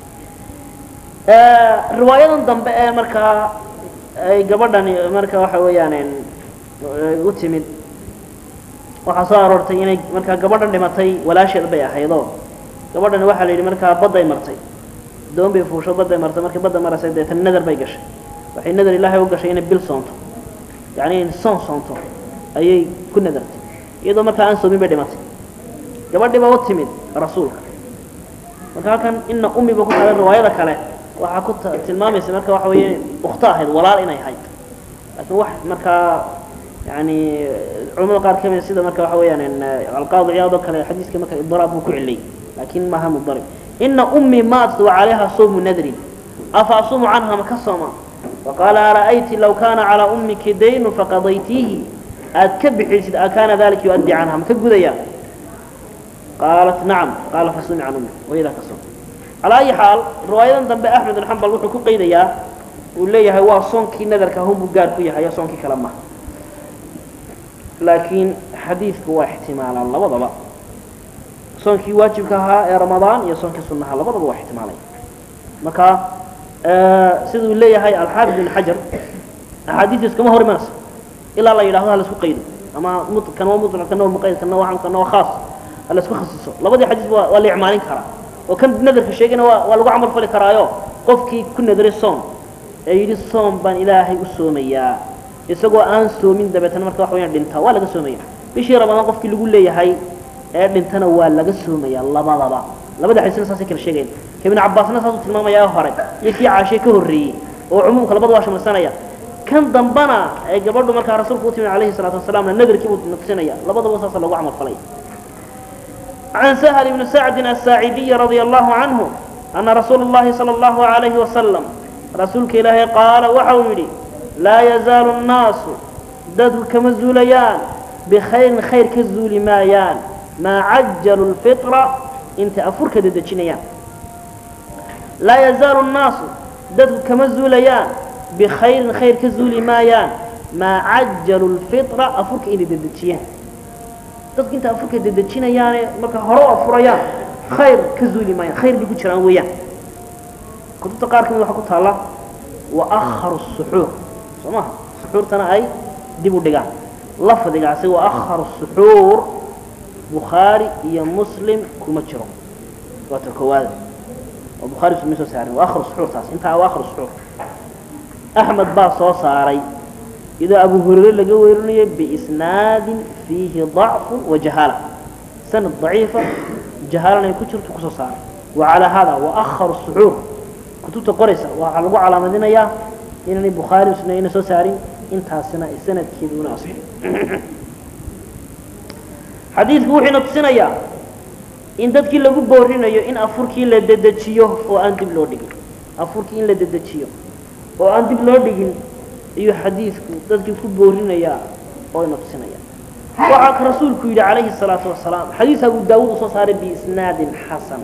آه رواية ضمباء مركا قبرداني مركا وحوياني وتمد waxaa soo aroortay inay marka gabadhan dhimatay walaasheed bay ahaydoo gabadhan waxa la yiri marka baday martay doon bay fuusho baday martay markii badda marasay deetan nadar bay gashay waxay nadar ilaahay u gashay inay bil soonto yaani in soon soonto ayay ku nadartay iyadoo marka aan soomin bay dhimatay gabadhii baa u timid rasuulka marka kan inna ummi baa ku tahay riwaayada kale waxa ku tilmaamaysa marka waxa weeye ukhta ahayd walaal inay ahayd laakiin wax marka يعني علماء قال كمان سيدا مركا وحويان إن القاضي عياض كان حديث كما كان إضراب وكعلي لكن ما هم الضرب إن أمي ماتت وعليها صوم نذر أفأصوم عنها مكصما وقال أرأيت لو كان على أمك دين فقضيتيه أتكبح أكان ذلك يؤدي عنها مكبذيا قالت نعم قال فصوم عن أمي وإذا كصوم على أي حال رواية ضمن أحمد الحنبل وحكو قيديا وليه هو صونكي نذر كهم بقار فيها يا صونكي كلامه لكن حديث هو احتمال الله وضبط صونكي واجب كها يا رمضان يا صونكي سنة الله وضبط احتمالي مكا آه سيدو اللي هاي الحافظ بن حجر حديث كما هو رماس إلا الله يلاهو هذا سوق قيد أما مط كان هو مطلع كان هو مقيد كان هو عام كان هو خاص هذا سوق خصيصه لابد حديث ولا إعمالين كرا وكان نذر في الشيء كنا ولا عمل فلك كرايو قفكي كنا دري الصوم يجري الصوم بان إلهي الصومية isagoo aan soomin dabeetana marka wax weeyaan dhinta waa laga soomaya bishii ramadaan qofkii lagu leeyahay ee dhintana waa laga soomaya labadaba labada xisna saasi kala sheegeen ibn Abbaasna saasi tilmaamaya hore yikii caashay ka horeeyay oo umumka labada waa shamaysanaya kan dambana ee gabadhu marka rasuulku uu alayhi salatu wasalaam nadarkii uu nafsanaya labadaba saasi lagu amal falay عن سهل بن سعد الساعدي رضي الله عنه أن رسول الله صلى الله عليه وسلم رسولك إلهي قال وحولي لا يزال الناس دد كمزوليان بخير خير كزول مايان ما عجلوا الفطرة انت أفرك ددتشنيان لا يزال الناس دد كمزوليان بخير خير كزول مايان ما عجلوا الفطرة أفرك إلي ددتشيان دد انت أفرك ددتشنيان مركا هراء أفريان خير كزول مايان خير بيكوشران ويان كنت تقارك من وحكوتها الله وأخر السحور سماه سحورتنا أي دبوا دقان لفظ دقان سوى أخر السحور بخاري يا مسلم كما تشرب وتكواد وبخاري سميسو سعري وآخر السحور تاس انت آخر السحور أحمد باصو صاري إذا أبو هريرة لقويرني بإسناد فيه ضعف وجهالة سند ضعيفة جهالة يكتر تقصو صاري وعلى هذا وآخر السحور كتبت قريسة وعلى على مدينة يا إنني بخاري وسنين سو سعري انتهى السنة السنة كذون أصحي حديث بوحي نتصنع يا إن dadkii lagu boorinayo in afurkii la dedejiyo oo aan dib loo dhigin afurkii in la dedejiyo oo aan dib loo dhigin iyo xadiisku dadkii ku boorinaya oo ina tusinaya waxa ka rasuulku yiri calayhi salaatu wasalaam xadiis Abu Daawud soo saaray bi isnaad hasan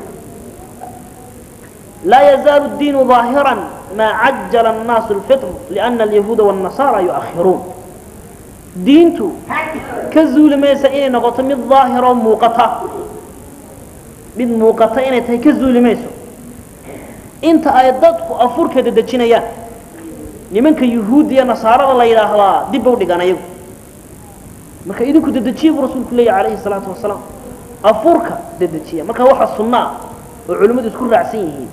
la yazalu ad-din zahiran ma ajjala an-nas al-fitr li'anna al-yahuda wan-nasara yu'akhirun diintu ka zuulmaysa inay noqoto mid zaahiro muuqata mid muuqata inay tahay ka zuulimayso inta ay dadku afurka dadajinayaan nimanka yahuudiya nasaarada la yiraahdaa dib u dhiganayo marka idinku dadajiyo rasuulku leeyahay calayhi salaatu wasalaam afurka dadajiya marka waxa sunnah oo culimadu isku raacsan yihiin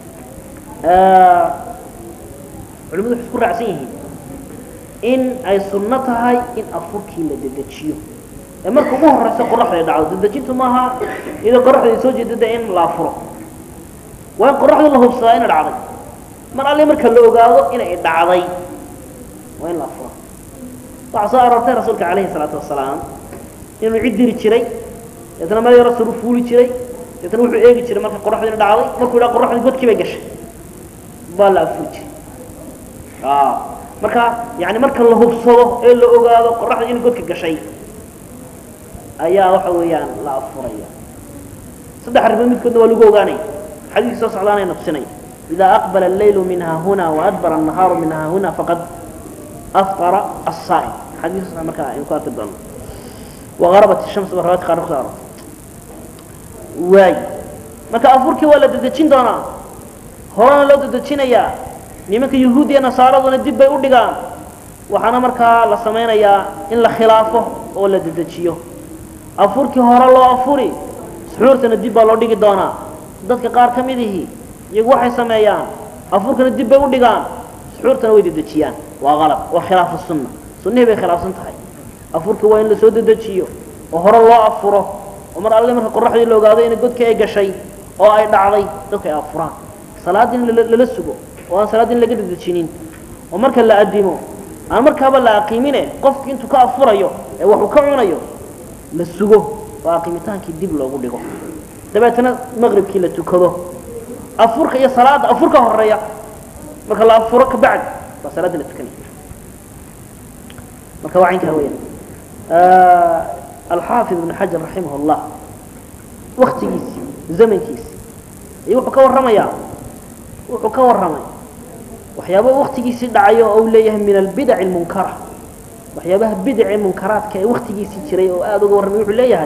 ee culimadu isku raacsan yihiin in ay sunnah tahay in afurkii la dadajiyo marka ugu horeysa qorraxda dhacdo dadajintu maaha ida qorraxda soo jeedada in la afuro waa qorraxda la hubsaa in dhacday mar alle marka la ogaado in ay dhacday waa in la afuro waxa soo arortay rasuulka calayhi salaatu wasalaam inuu cid diri jiray yadana mar rasuul fuuli jiray yadana wuxuu eegi jiray marka qorraxda dhacday markuu ila qorraxda godkii bay gashay baa la afuji ah marka yaani marka la hubsado ee la ogaado qorraxda in godka gashay ayaa waxa weeyaan la afuraya saddex arrimood mid koodna waa lagu ogaanay xadiis soo socdaanay nafsinay ida aqbala al-laylu minha huna wa adbara an-naharu minha huna faqad aftara as-sa'im xadiis marka in ku arki doono wa gharabat ash-shams wa rawat qaar qaar way marka afurki waa la dadajin doonaa horana loo dadajinaya nimanka yahuudiya nasaaraduna dib bay u dhigaan waxaana marka la sameeynaya in la khilaafo oo la dadajiyo afurki hore loo afuri suxuurtana dib baa loo dhigi doonaa dadka qaar ka mid yihiin iyagu waxay sameeyaan afurkana dib bay u dhigaan suxuurtana way dadajiyaan waa qalad waa khilaaf sunnah sunnah bay khilaafsan tahay afurki waa in la soo dadajiyo oo hore loo afuro oo mar alle marka qorraxdii la ogaado in godka ay gashay oo ay dhacday dadka ay afuraan salaadin la sugo oo aan salaadin laga dadajinin oo marka la adimo aan markaaba la aqimine qofkii intuu ka afurayo ee wuxuu ka cunayo la sugo waa qiimitaanki dib loogu dhigo dabeetana maghribkii la tukado afurka iyo salaada afurka horeeya marka la afuro ka bacd ba salaada la tukanay marka waa inka weeyaan آه الحافظ ابن حجر رحمه الله وقت جيس زمن كيس يوحو كور رميا وحو كور رمي وحيابه وقت جيس دعيو أوليه من البدع المنكرة وحيابه بدع المنكرات كي وقت جيس يشري وآدو كور رمي وحو ليه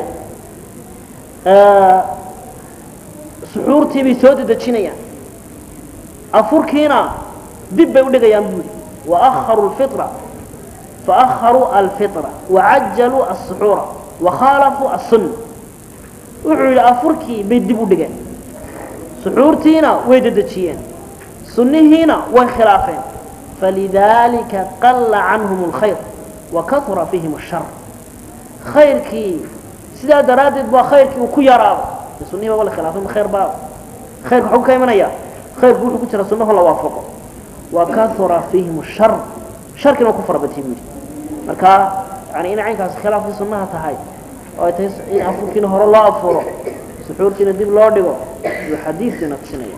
آه سحورتي بسود دتشينيا أفركينا دب يودك ينبوي وأخروا الفطرة فأخروا الفطرة وعجلوا السحور وخالفوا السنة وحول أفركي بيدبوا دقا سحورتينا ويددتشيين سنهينا وخلافين فلذلك قل عنهم الخير وكثر فيهم الشر خيركي سيدا درادد وخيركي وكي يراب سنهي ولا خلافين خير باب خيرك حكو كيمانيا خيرك وحكو ترى سنه الله وافقه وكثر فيهم الشر شركنا وكفر بتيمي marka yani in aynkaas khilaaf sunnaha tahay oo ay tahay in afurkiina hore loo afuro suxuurtiina dib loo dhigo iyo xadiisina tusinayo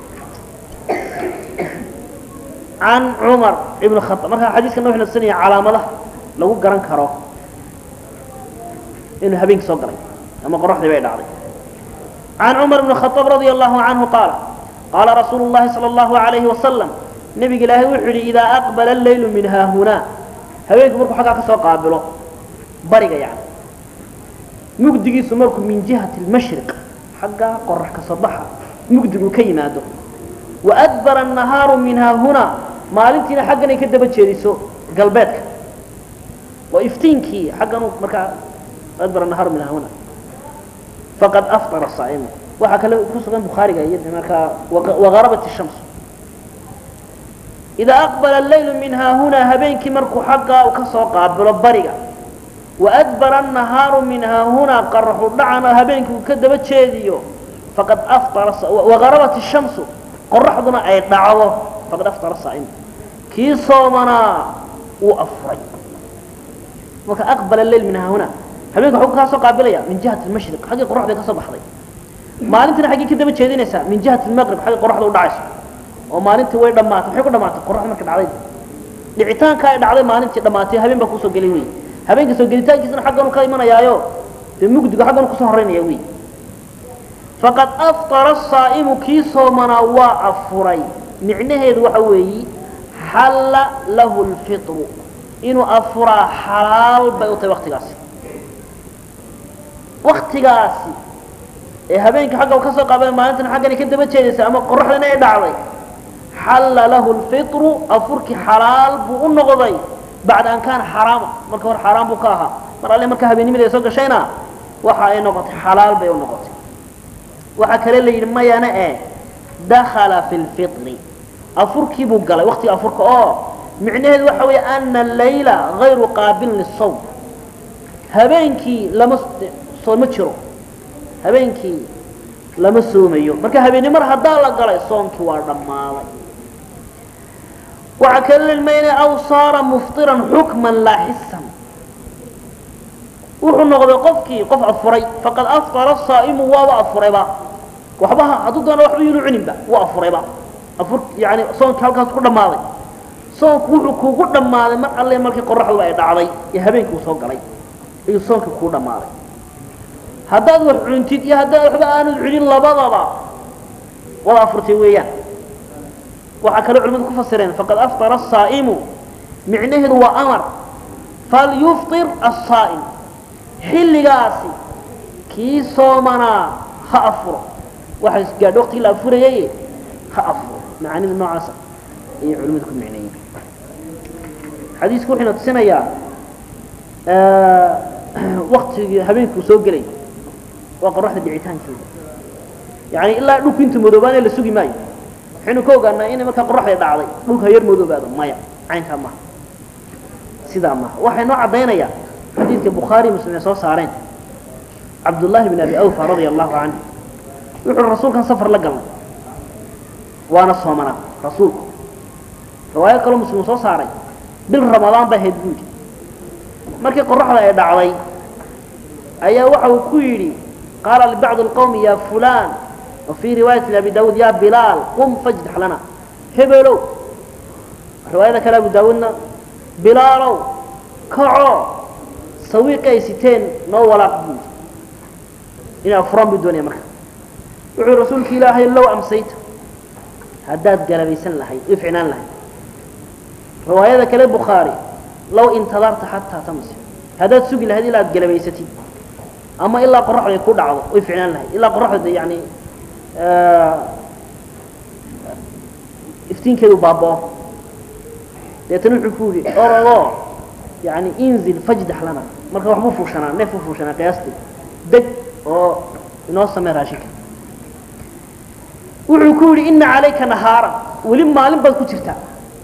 an Umar ibn Khattab marka xadiiska wuxuu tusinayaa calaamadaha lagu garan karo inuu habeenkii soo galay ama qorraxdii bay dhacday an Umar ibn Khattab radiyallahu anhu qala qala rasuulullah sallallahu alayhi wa sallam nabi ilaahi wuxuu yiri ida aqbala al-laylu minha huna haweenku markuu xagaa ka soo qaabilo bariga yaani mugdigiisu markuu min jihati al-mashriq xaga qorrax ka soo baxa mugdigu ka yimaado wa adbara an-naharu minha huna maalintiina xagan ay ka daba jeediso galbeedka وإفتينكي حقا مركا أدبر النهار من هنا فقد أفطر الصائم وحكى له كسر البخاري جيد مركا وغربت الشمس إذا أقبل الليل منها هنا هبينك مركو حقا وكسوقا بربرقا وأدبر النهار منها هنا قرحوا دعنا هبينك وكذبت شيديو فقد أفطر وغربت الشمس قرحضنا أي دعوه فقد أفطر الصائم كي صومنا وأفرج وكا أقبل الليل منها هنا هبينك حقا كسوقا بليا من جهة المشرق حقي قرح ذي كسب حضي ما أنت حقي كذبت شيدين من جهة المغرب حقي قرح ذو دعش وما أنت وين دمات حقي دمات قرح مركب عليه لعتان كاي دعدي ما أنت دماتي هبين بكوسو قليوي هبين كسو قليتان كيسنا حقا كايمانا يايو في مقدق حقا كسو هرين يوي فقد أفطر الصائم كي صومنا وأفري معنى هذا وحوي حل له الفطر إنه أفرى حلال بيوطي وقت قاسي وقت قاسي إيه هبينك حقا وكسو قبل ما أنت حقا كنت بتشيدي أما قرح لنا إدعوي حل له الفطر أفرك حلال بأن غضي بعد أن كان حرام مركا حرام بكاها مرة اللي مركا هبيني ملي يسوق شينا وحا أي نقط حلال بيو نقط وحا كليلي لما يانا إيه دخل في الفطر أفرك بقلا وقت أفرك أوه معناه وحوي أن الليل غير قابل للصوم هبينكي لما صومتشرو هبينكي لما سوميو مركا هبيني مر هدا لا غلاي صومكي وا دماday وعكل المين او صار مفطرا حكما لا حسا وحو نقد قفكي قف افري فقد افطر الصائم ووا افريبا وحبها هدو دون وحو يلو عنبا وا افريبا افر يعني صومكي halkaas ku dhamaaday soonku wuxuu kugu dhamaaday mar alle markii qorraxdu ay dhacday ee habeenkii soo galay iyo soonku ku dhamaaday هذا هو عنتيد يا هذا وحبا أنا العلين لبضبا ولا أفرتي وياه وحكى علماء كفسرين فقد أفطر الصائم معناه هو أمر فليفطر الصائم حل قاسي كي صومنا خأفر وحس قاعد وقت لا أفر يي خأفر معني النوع عسى أي علماء كم معنيه حديث كل حين تسمع يا آه وقت هبينك وسوق لي وقرحت بعيتان كذا يعني إلا لو كنت مذوبان إلا سوقي ماي حين كوجا أن إني ما كقرح يدعي لو كهير مذوب هذا مايا عين كم سيدا ما واحد نوع بينا يا حديث البخاري مسلم صار صارين عبد الله بن أبي أوفى رضي الله عنه يقول الرسول كان سفر لقلنا وأنا صومنا رسول رواية قالوا مسلم صار صارين بالرمضان بهد بوجي markii qorraxda ay dhacday ayaa waxa uu ku yiri qala li ba'd al-qawm ya fulan wa fi riwayat abi daud ya bilal qum fajdah lana hebelo riwayada kala abu daudna bilalo kaco sawiqay siteen no walaaq ina furan bidooniya marka wuxuu rasuulka ilaahay law amsayt haddaad galabaysan lahay ifcinaan lahay riwayada kala bukhari لو انتظرت حتى تمسي هذا تسوق لهذه لا تقلبيستي أما إلا قرح يكون عضو ويفعلان له إلا قرح يعني آه افتين كذو بابا يتنوع فوري أرى الله يعني انزل فجدح لنا مركب وحبو فوشنا نفو فوشنا قياستي دق أو نوصى مراشك وعكوري إن عليك نهارا ولما لم بد كترتا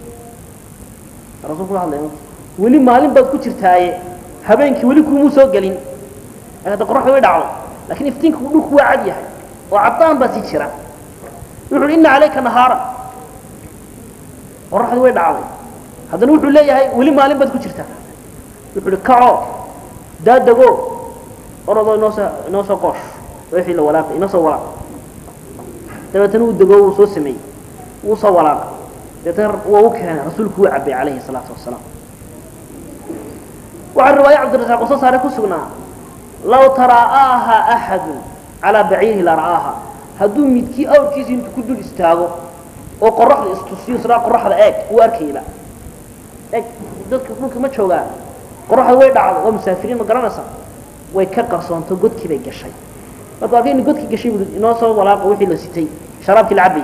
رسول الله عليه وسلم ولي مالين بad ku jirtaaye habeenkii wali kuumu soo galin hada qorraxdu way dhacdo laakiin iftiinku dhulku waa cad yahay oo cadaan ba si jira wuxuu inna alayka nahara qorraxdu way dhacday hadana wuxuu leeyahay wali maalin bad ku jirtaa wuxuu kaco daadago orado inoo soo inoo soo qosh wixii la walaaqay inoo soo walaaq dabeetana uu dago uu soo sameey uu soo walaaq dabeetana uu keenay rasuulku uu cabay calayhi salaatu wassalaam وعن رواية عبد الرزاق قصص على كسبنا لو تراءاها أحد على بعيره لرآها هدو ميتكي أو كيس ينتو كدو الاستاغو وقرح الاستوسيو سراء قرح الأيك واركي لا أيك دادك فلوك ما تشوغا قرح الويد عضو ومسافرين مقرانسا ويكاقر صوانتو قد كي بيك الشي فطاقين قد كي قشي نوصو ولاق وحي لسيتي شرابك العبي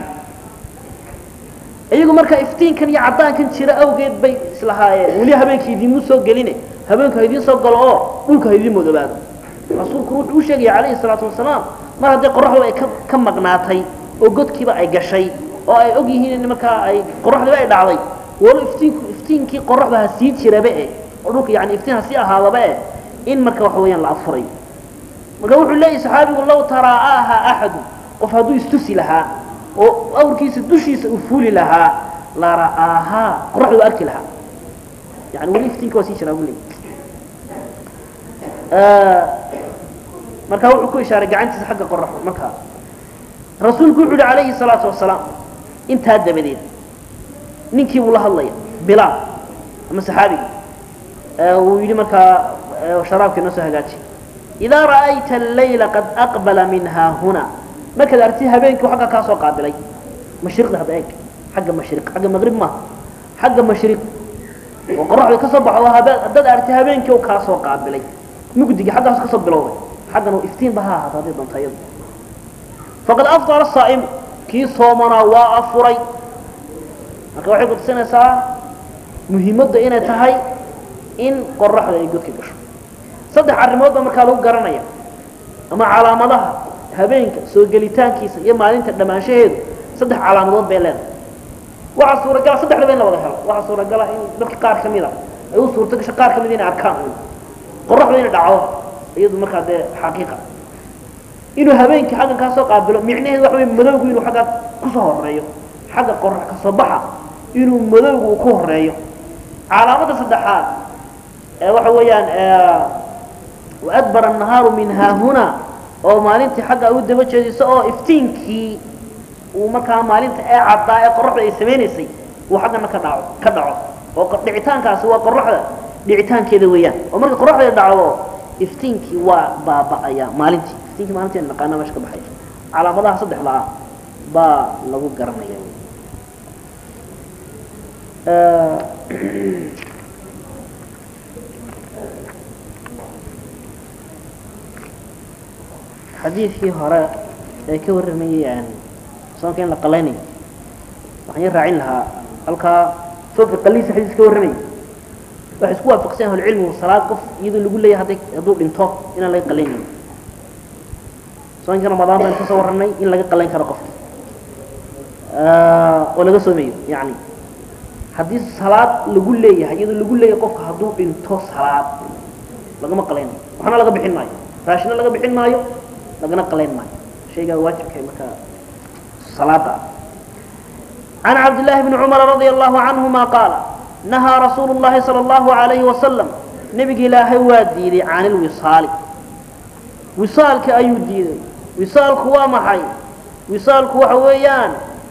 أيقو مركا افتين كان يعطان كان شراء أو قيد بي سلاحايا وليها بيكي دي موسو قليني habeenka idin soo galo oo dhulka idin moodabaado rasuulku wuxuu sheegay calayhi salaatu wasalaam mar haddii qorraxdu ay ka maqnaatay oo godkiiba ay gashay oo ay og yihiin in markaa ay qorraxdiba ay dhacday walo iftiinku iftiinkii qorraxda ha sii jiraba ee oo dhulka yani iftiin ha sii ahaadaba ee in marka wax weeyaan la afuray marka wuxuu leeyahay saxaabigu law taraaha ahadu qof hadduu istusi lahaa oo awrkiisa dushiisa u fuuli lahaa la ra'aaha qorraxdu arki lahaa yani wali iftiinka waa sii jiraa buu leeyahay marka wuxuu ku ishaaray gacantiisa xagga qorraxda marka rasuulku wuxuu calayhi salaatu wasalaam inta dabadeed ninkii uu la hadlay bilaal ama saxaabiga uu yiri marka sharaabka noo soo hagaaji idaa ra'ayta al-layla qad aqbala minha huna marka arti habeenkii xagga ka soo qaabilay mashriqda hada eeg xagga mashriq xagga maghrib ma xagga mashriq oo qorraxda ka soo baxdo dad arti habeenkii uu ka soo qaabilay mugdiga xaggaas ka soo bilowday xaggan uu iftiin baha hadii doontayo faqad afdara as-saa'im ki soomana waa afuray marka waxay ku tusinaysaa muhiimadda inay tahay in qorraxda ay godka gasho saddex arrimood ba marka lagu garanaya ama calaamadaha habeenka soo gelitaankiisa iyo maalinta dhamaanshaheedu saddex calaamadood bay leedahay waxa suuragal saddex dhibeen la wada helo waxa suuragal in dadka qaar kamid ah ay u suurto gasho qaar kamid inay arkaan qorraxda inay dhacdo iyadu marka de xaqiiqa inuu habeenkii xaggan ka soo qaabilo micnaheedu waxa weey madowgu inuu xagga ku soo horeeyo xagga qorrax ka soo baxa inuu madowgu ku horeeyo calaamada saddexaad ee waxa weeyaan wa adbara an-nahaaru minha huna oo maalintii xagga u daba jeediso oo iftiinkii uu markaa maalinta ee caddaa ee qorraxda ay sameeysay uu xaggana ka dhaco ka dhaco oo dhicitaankaasi waa qorraxda dhicitaankeeda weeyaan oo marka qorraxda dhacdo iftiinkii waa baaba'aya maalintii iftiinkii maalintii naqaana meesha ka baxay calaamadaha saddexda ah baa lagu garanaya xadiidkii hore ee ka warramayay soonka in la qalaynayo waxaan raacin lahaa halkaa soonka qaliisa xadiis ka warramay waxa isku waafaqsan yahay cilmiga salaad qof iyadoo lagu leeyahay hadduu dhinto inaan laga qalaynayn soonka ramadaan baan ka soo warramay in laga qalayn karo qofka oo laga soomeeyo yani haddii salaad lagu leeyahay iyadoo lagu leeyahay qofka hadduu dhinto salaad lagama qalaynayo waxna laga bixin maayo raashina laga bixin maayo lagana qalayn maayo shayga waajibka marka salaada عن عبد الله بن عمر رضي الله عنهما قال نهى رسول الله صلى الله عليه وسلم نبي الله وادي عن الوصال وصال كأي دين وصال كوا محي وصال كوا حويان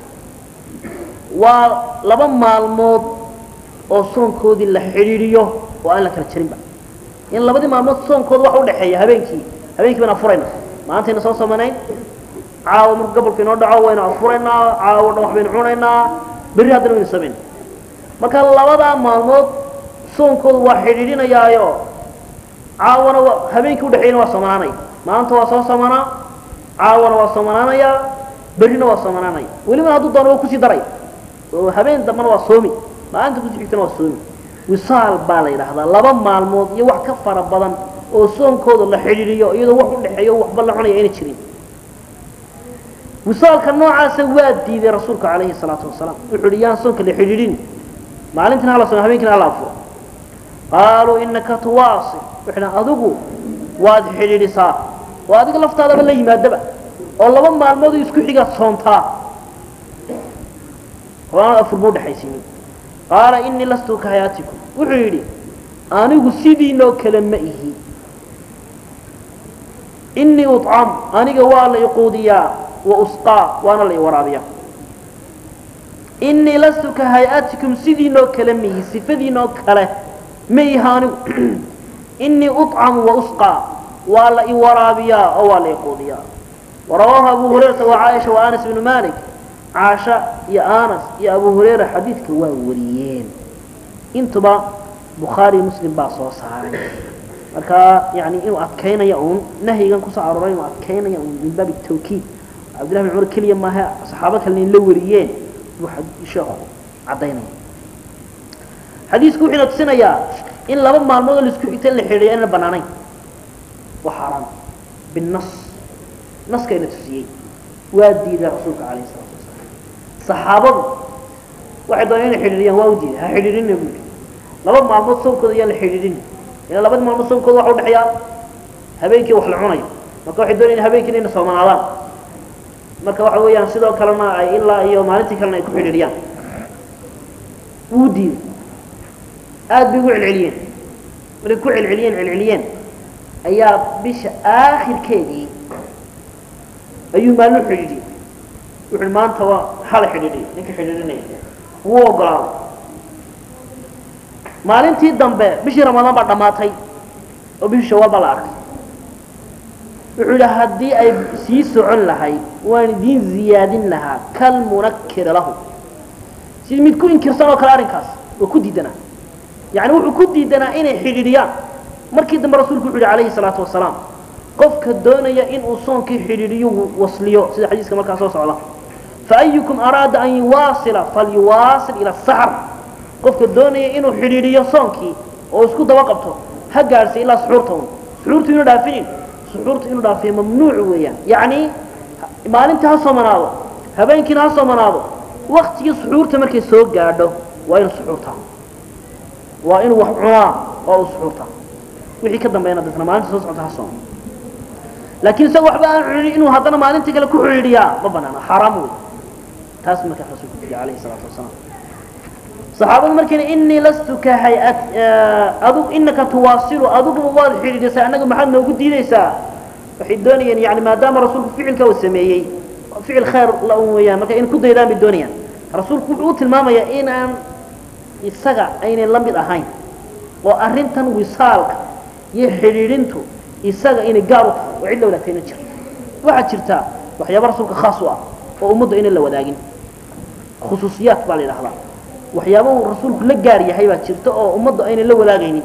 ولبن مالمود oo soonkoodii la xiriiriyo oo aan la kala jarin ba in labadii maalmood soonkooda wax u dhaxeeya habeenkii habeenkii bana furayna maanta inoo soo samaynay caawa marka gobolka inoo dhaco wayna furaynaa caawa dhan wax baynu cunaynaa berri haddana waynu samayn marka labada maalmood soonkooda waa xiriirinayaayo caawana habeenkii u dhaxeeyna waa soomaanay maanta waa soo soomanaa caawana waa soomaanaya berrina waa soomaanaya weliba hadduu doono waa kusii daray oo habeen dambana waa soomi maanta ku xigtana waa soomi wisaal baa la yiraahdaa laba maalmood iyo wax ka fara badan oo soonkooda la xiriiriyo iyadoo wax u dhaxeeyo waxba la cunayo inay jirin wisaalka noocaas waa diiday rasuulka calayhi salaatu wasalaam wuxuu yidhi soonka la xiriirin maalintina hala soo habeenkina hala afuro qaaluu innaka tuwaasi wixna adigu waad xiriirisaa waa adiga laftaadaba la yimaadaba oo laba maalmood isku xiga soontaa waa afur buu dhaxaysiin qaala inni lastu ka hayatikum wuxuu yidhi anigu sidiinoo kale ma ihi inni ut'am aniga waa la iquudiyaa wa usqaa waana la iwaraabiyaa inni lastu ka hayatikum sidiinoo kale ma ihi sifadiinoo kale ma ihi anigu inni ut'am wa usqaa waa la iwaraabiyaa oo waa la iquudiyaa ورواه أبو هريرة وعائشة وأنس بن مالك عائشة يا أنس يا أبو هريرة حديث كواوريين انتبا بخاري مسلم باصو صاري marka yani inuu adkeynaya uun nahyigan ku soo aroray inuu adkeynaya uun min bab tawkiid Abdullah ibn Umar kaliya ma aha saxaabada kale in la wariyeen waxa sheekhu cadeynaya xadiisku wuxuu tusinaya إن لما ما الموضوع اللي سكوا يتل حرية أنا بنانين وحرام بالنص نص كأنه تسيء وادي ذا رسولك عليه الصلاة والسلام صحابة واحد ضايعين حرية وادي ها حريرين يقول لما ما الموضوع صوب كذا يلا حريرين إذا لما ما الموضوع صوب كذا واحد حياة هبيكي وحلعوني ما كان واحد ضايعين هبيكي إنه صوم على ما كان واحد ويان سيدا كلنا إلا يوم ما نتي كلنا يكون حريريان ودي آد بيقول العليين ولكل العليين العليين أيام بش آخر كذي أيوم ما له حريري وحنا ما أنت حال حريري نك حريري وقال ما لنتي الدنبه بش رمضان بعد ما تي وبش شوال بالعرق وحنا هدي أي سيس علها وان دين زيادين لها كالمنكر له سيد متكون إنكرسان وكلارين كاس وكدي دنا يعني وكدي دنا إنه حريريان markii dambe rasuulku wuxuu عليه الصلاة والسلام qofka doonaya in uu soonka xiriiriyo wasliyo sida xadiiska markaa soo socda fa ayyukum arada an yuwasila falyuwasil ila as-sahr qofka doonaya inuu xiriiriyo soonkii oo isku daba qabto ha gaarsi ila suxuurta suxuurtu inuu dhaafin suxuurtu inuu dhaafiyo mamnuuc weeyaan yani maalinta ha soomanaado habeenkii ha soomanaado waqtiga suxuurta markay soo gaadho waa inuu suxuurta waa inuu wax cunaa oo suxuurta wixii ka dambeeyna dadna maalinta soo socota hasoon laakiin isaga waxba aan xiriir inuu hadana maalinta kale ku xiriiriya ma banaana xaraam weey taas marka rasuulku diga alayhi salatu wasalam saxaabadu markii inni lastu ka hay'at adu innaka tuwasilu adu waad xiriirisa anaga maxaad noogu diidaysaa waxay doonayeen yani maadaama rasuulku ficilka uu sameeyay ficil khair la weeyaan marka in ku daydaan mid doonayaan rasuulku wuxuu tilmaamayaa in aan isaga aynay la mid ahayn oo arintan wisaalka يحريرينتو isaga inay gaar u cid la wadaagtayna jir waxa jirta waxyaabo rasuulka khaas u ah oo ummadda in la wadaagin khusuusiyad baa leedahay waxyaabo rasuulku la gaar yahay baa jirta oo ummadda ay la wadaagaynin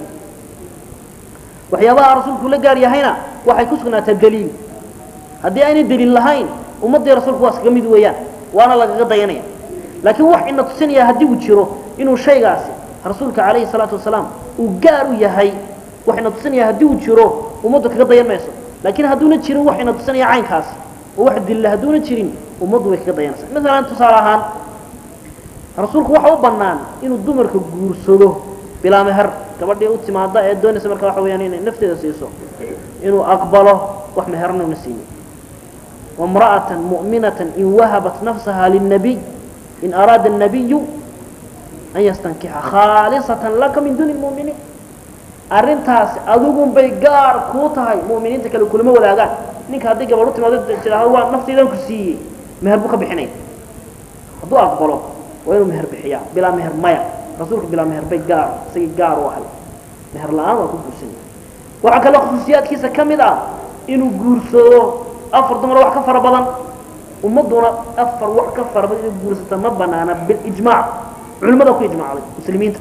waxyaabo rasuulku la gaar yahayna waxay ku sugnaataa daliil hadii aanay daliil lahayn ummadda rasuulku waa iska mid weeyaan waana laga dayanaya laakiin wax in tusinaya hadii uu jiro inuu shaygaasi rasuulka kaleey salaatu wasalaam uu gaar u yahay waxna tusinaya hadii uu jiro ummadda kaga dayan mayso laakiin haduuna jirin waxna tusinaya caynkaas oo wax dil haduuna jirin ummaddu way kaga dayanaysaa midalan tusaalahan rasuulku waxa uu banaan inuu dumarka guursado bilaa meher gabadhii u timaada ee doonaysa marka waxa weeyaan inay nafteeda siiso inuu aqbalo wax meherna u siiyo وامرأة مؤمنة إن وهبت نفسها للنبي إن أراد النبي أن يستنكح خالصة لك من دون المؤمنين arintaas adugu bay gaar ku tahay muuminiinta kale kulma wadaagaan ninka hadii gabadhu timaado jiraha waa naftiidan ku siiyay meher buu ka bixinay haduu aqbalo waa inuu meher bixiyaa bila meher maya rasuulku bila meher bay gaar si gaar u ahay meher la'aan waa ku guursan waxa kale khusuusiyadkiisa kamid ah inuu guursado afar dumar wax ka fara badan ummaduna afar wax ka fara badan inuu guursado ma banaana bil ijmaac culimada ku ijmaacay muslimiinta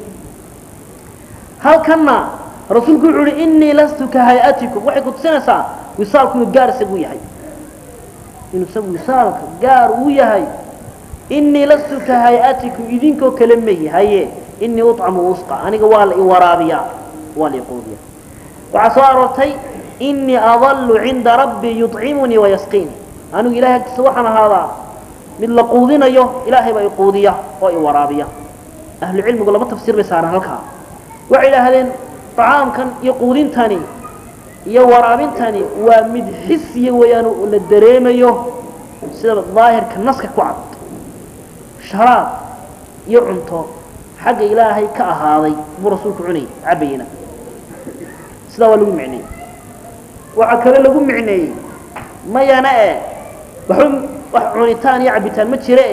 halkana rasuulku wuxuu yiri inni lastu ka hay'atikum waxay ku tusinaysaa wisaalku gaar isagu yahay inuu isagu wisaalka gaar uu yahay inni lastu ka hay'atikum idinko kale ma yahay inni ut'amu usqa aniga waa la waraabiya waa la quudiya waxa soo aroortay inni adallu 'inda rabbi yut'imuni wa yasqini anu ilaahay subhanahu wa ta'ala mid la quudinayo ilaahay baa quudiya oo i waraabiya ahli cilmigu lama tafsiir bay saaran halka waxay yiraahdeen طعام كان يقودين تاني يورابين تاني ومد حسي ويانو للدريميو سبب الظاهر كالنسك كعب شراب يعنطو حق إلهي كأهاضي برسولك عني عبينا سدوا لهم معني وعكر لهم معني ما ينأى وحم وحعنتان يعبتان متشرئ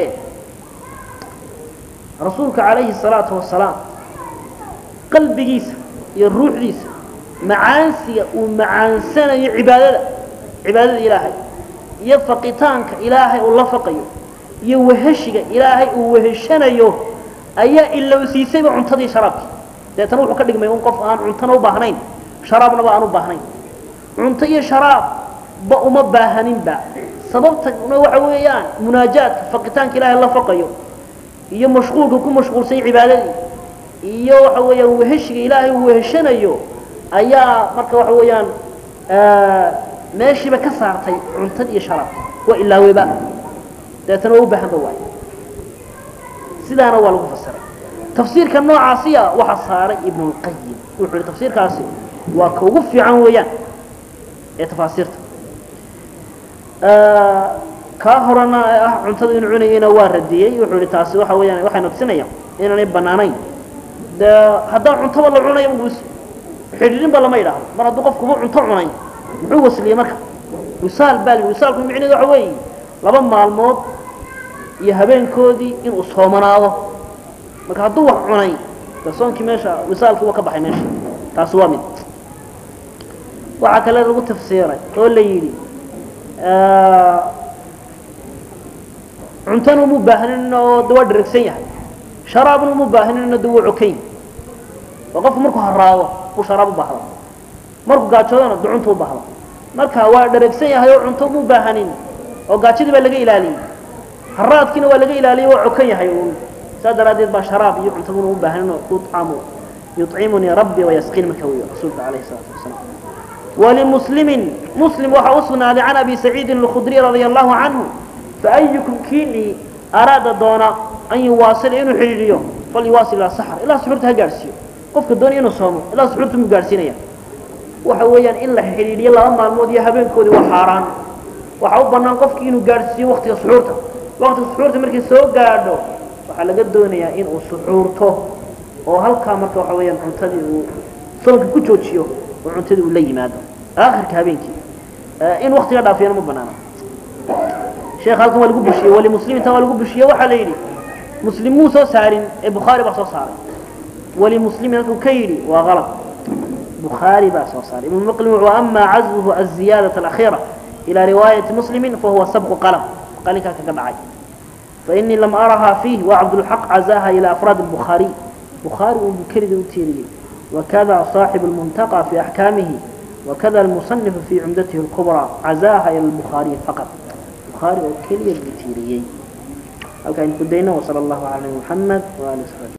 رسولك عليه الصلاة والسلام قلب جيس الروح ديس معانسية ومعانسنة عبادة عبادة إلهي يفقتانك إلهي والله فقيه يوهشك إلهي ووهشنا يو أيا إلا وسيسي وعنتدي شرابك لا تنوح كدك ما ينقف آن عنتنو باهنين شرابنا بأنو باهنين عنتي شراب بأو مباهنين با سببتك نوعويان مناجات فقتانك إلهي الله فقيه يا مشغول كم مشغول سي عبادة iyo waxa weeyaan weheshiga ilaahay uu weheshanayo ayaa marka waxa weeyaan meeshiiba ka saartay cuntad iyo sharaab waa ilaaweba deetana u baahan bawaay sidaana waa lagu fasiray tafsiirka noocaasiya waxa saaray ibn al-qayyim wuxuu tafsiirkaasi waa ka ugu fiican weeyaan ee tafsiirta ka horana ah cuntada in cunayna waa radiyay wuxuu taasi waxa weeyaan waxayna tusinayaan inaanay banaanayn da hadaa cuntada la cunayo guus xidhiidhin ba lama yiraahdo mar hadduu qofku cunto cunay muxuu wasliyay marka wisaal bal wisaalku micnihiisu waxa weeye laba maalmood iyo habeenkoodii in uu soomanaado marka hadduu wax cunay soonkii meesha wisaalku waa ka baxay meesha taas waa mid waxa kale lagu tafsiiray oo la yiri cuntana mu baahneen oo dawa dirigsan yahay sharaabna mu baahneen oo dawa cukayn waqaf markuu haraado uu sharaab u baahdo markuu gaajoodana ducuntu u baahdo marka waa dirigsan yahay oo cunto mu baahneen oo gaajadii ba laga ilaaliyay haraadkina waa laga ilaaliyay oo cukan yahay oo sadaradeed ba sharaab iyo cunto u baahneen oo ku taamo يطعمني ربي ويسقين مكوي رسول الله عليه الصلاة والسلام ولمسلم مسلم وحوصنا عن أبي سعيد الخدري رضي الله عنه فأيكم كيني أراد دونا أن يواصل إنه حريريو فليواصل إلى سحر إلا سحرتها جارسيو قفك الدنيا إنه صومه إلا سحرته مجارسينيا وحويا إلا حريريو الله أما الموضي هبين كودي وحاران وحوبنا قفك إنه جارسيو وقت سحرته وقت سحرته مركي سوق قاردو وحلق الدنيا إنه سحرته oo halka marka waxa weeyaan cuntadii uu soonka ku joojiyo oo cuntadii uu la yimaado aakhirka habeenkii in waqtiga dhaafiyana ma banaana sheekh halkan waa lagu bushiyo wali muslimiin taa waa lagu bushiyo waxa la yiri muslimu soo saarin ee bukhari ba soo saaray wali muslimiin halku ka yiri waa qalad bukhari ba soo saaray ibn muqlim wa amma azzuhu az-ziyadah al-akhirah ila riwayat muslimin fa huwa sabq qalam qalinka ka dhacay fa inni lam araha fihi wa abdul haqq azaha ila afrad al-bukhari بخاري وبكرد وتيري وكذا صاحب المنتقى في أحكامه وكذا المصنف في عمدته الكبرى عزاها إلى البخاري فقط بخاري وكرد وتيري هل كان كدينا وصلى الله على محمد وآله وصحبه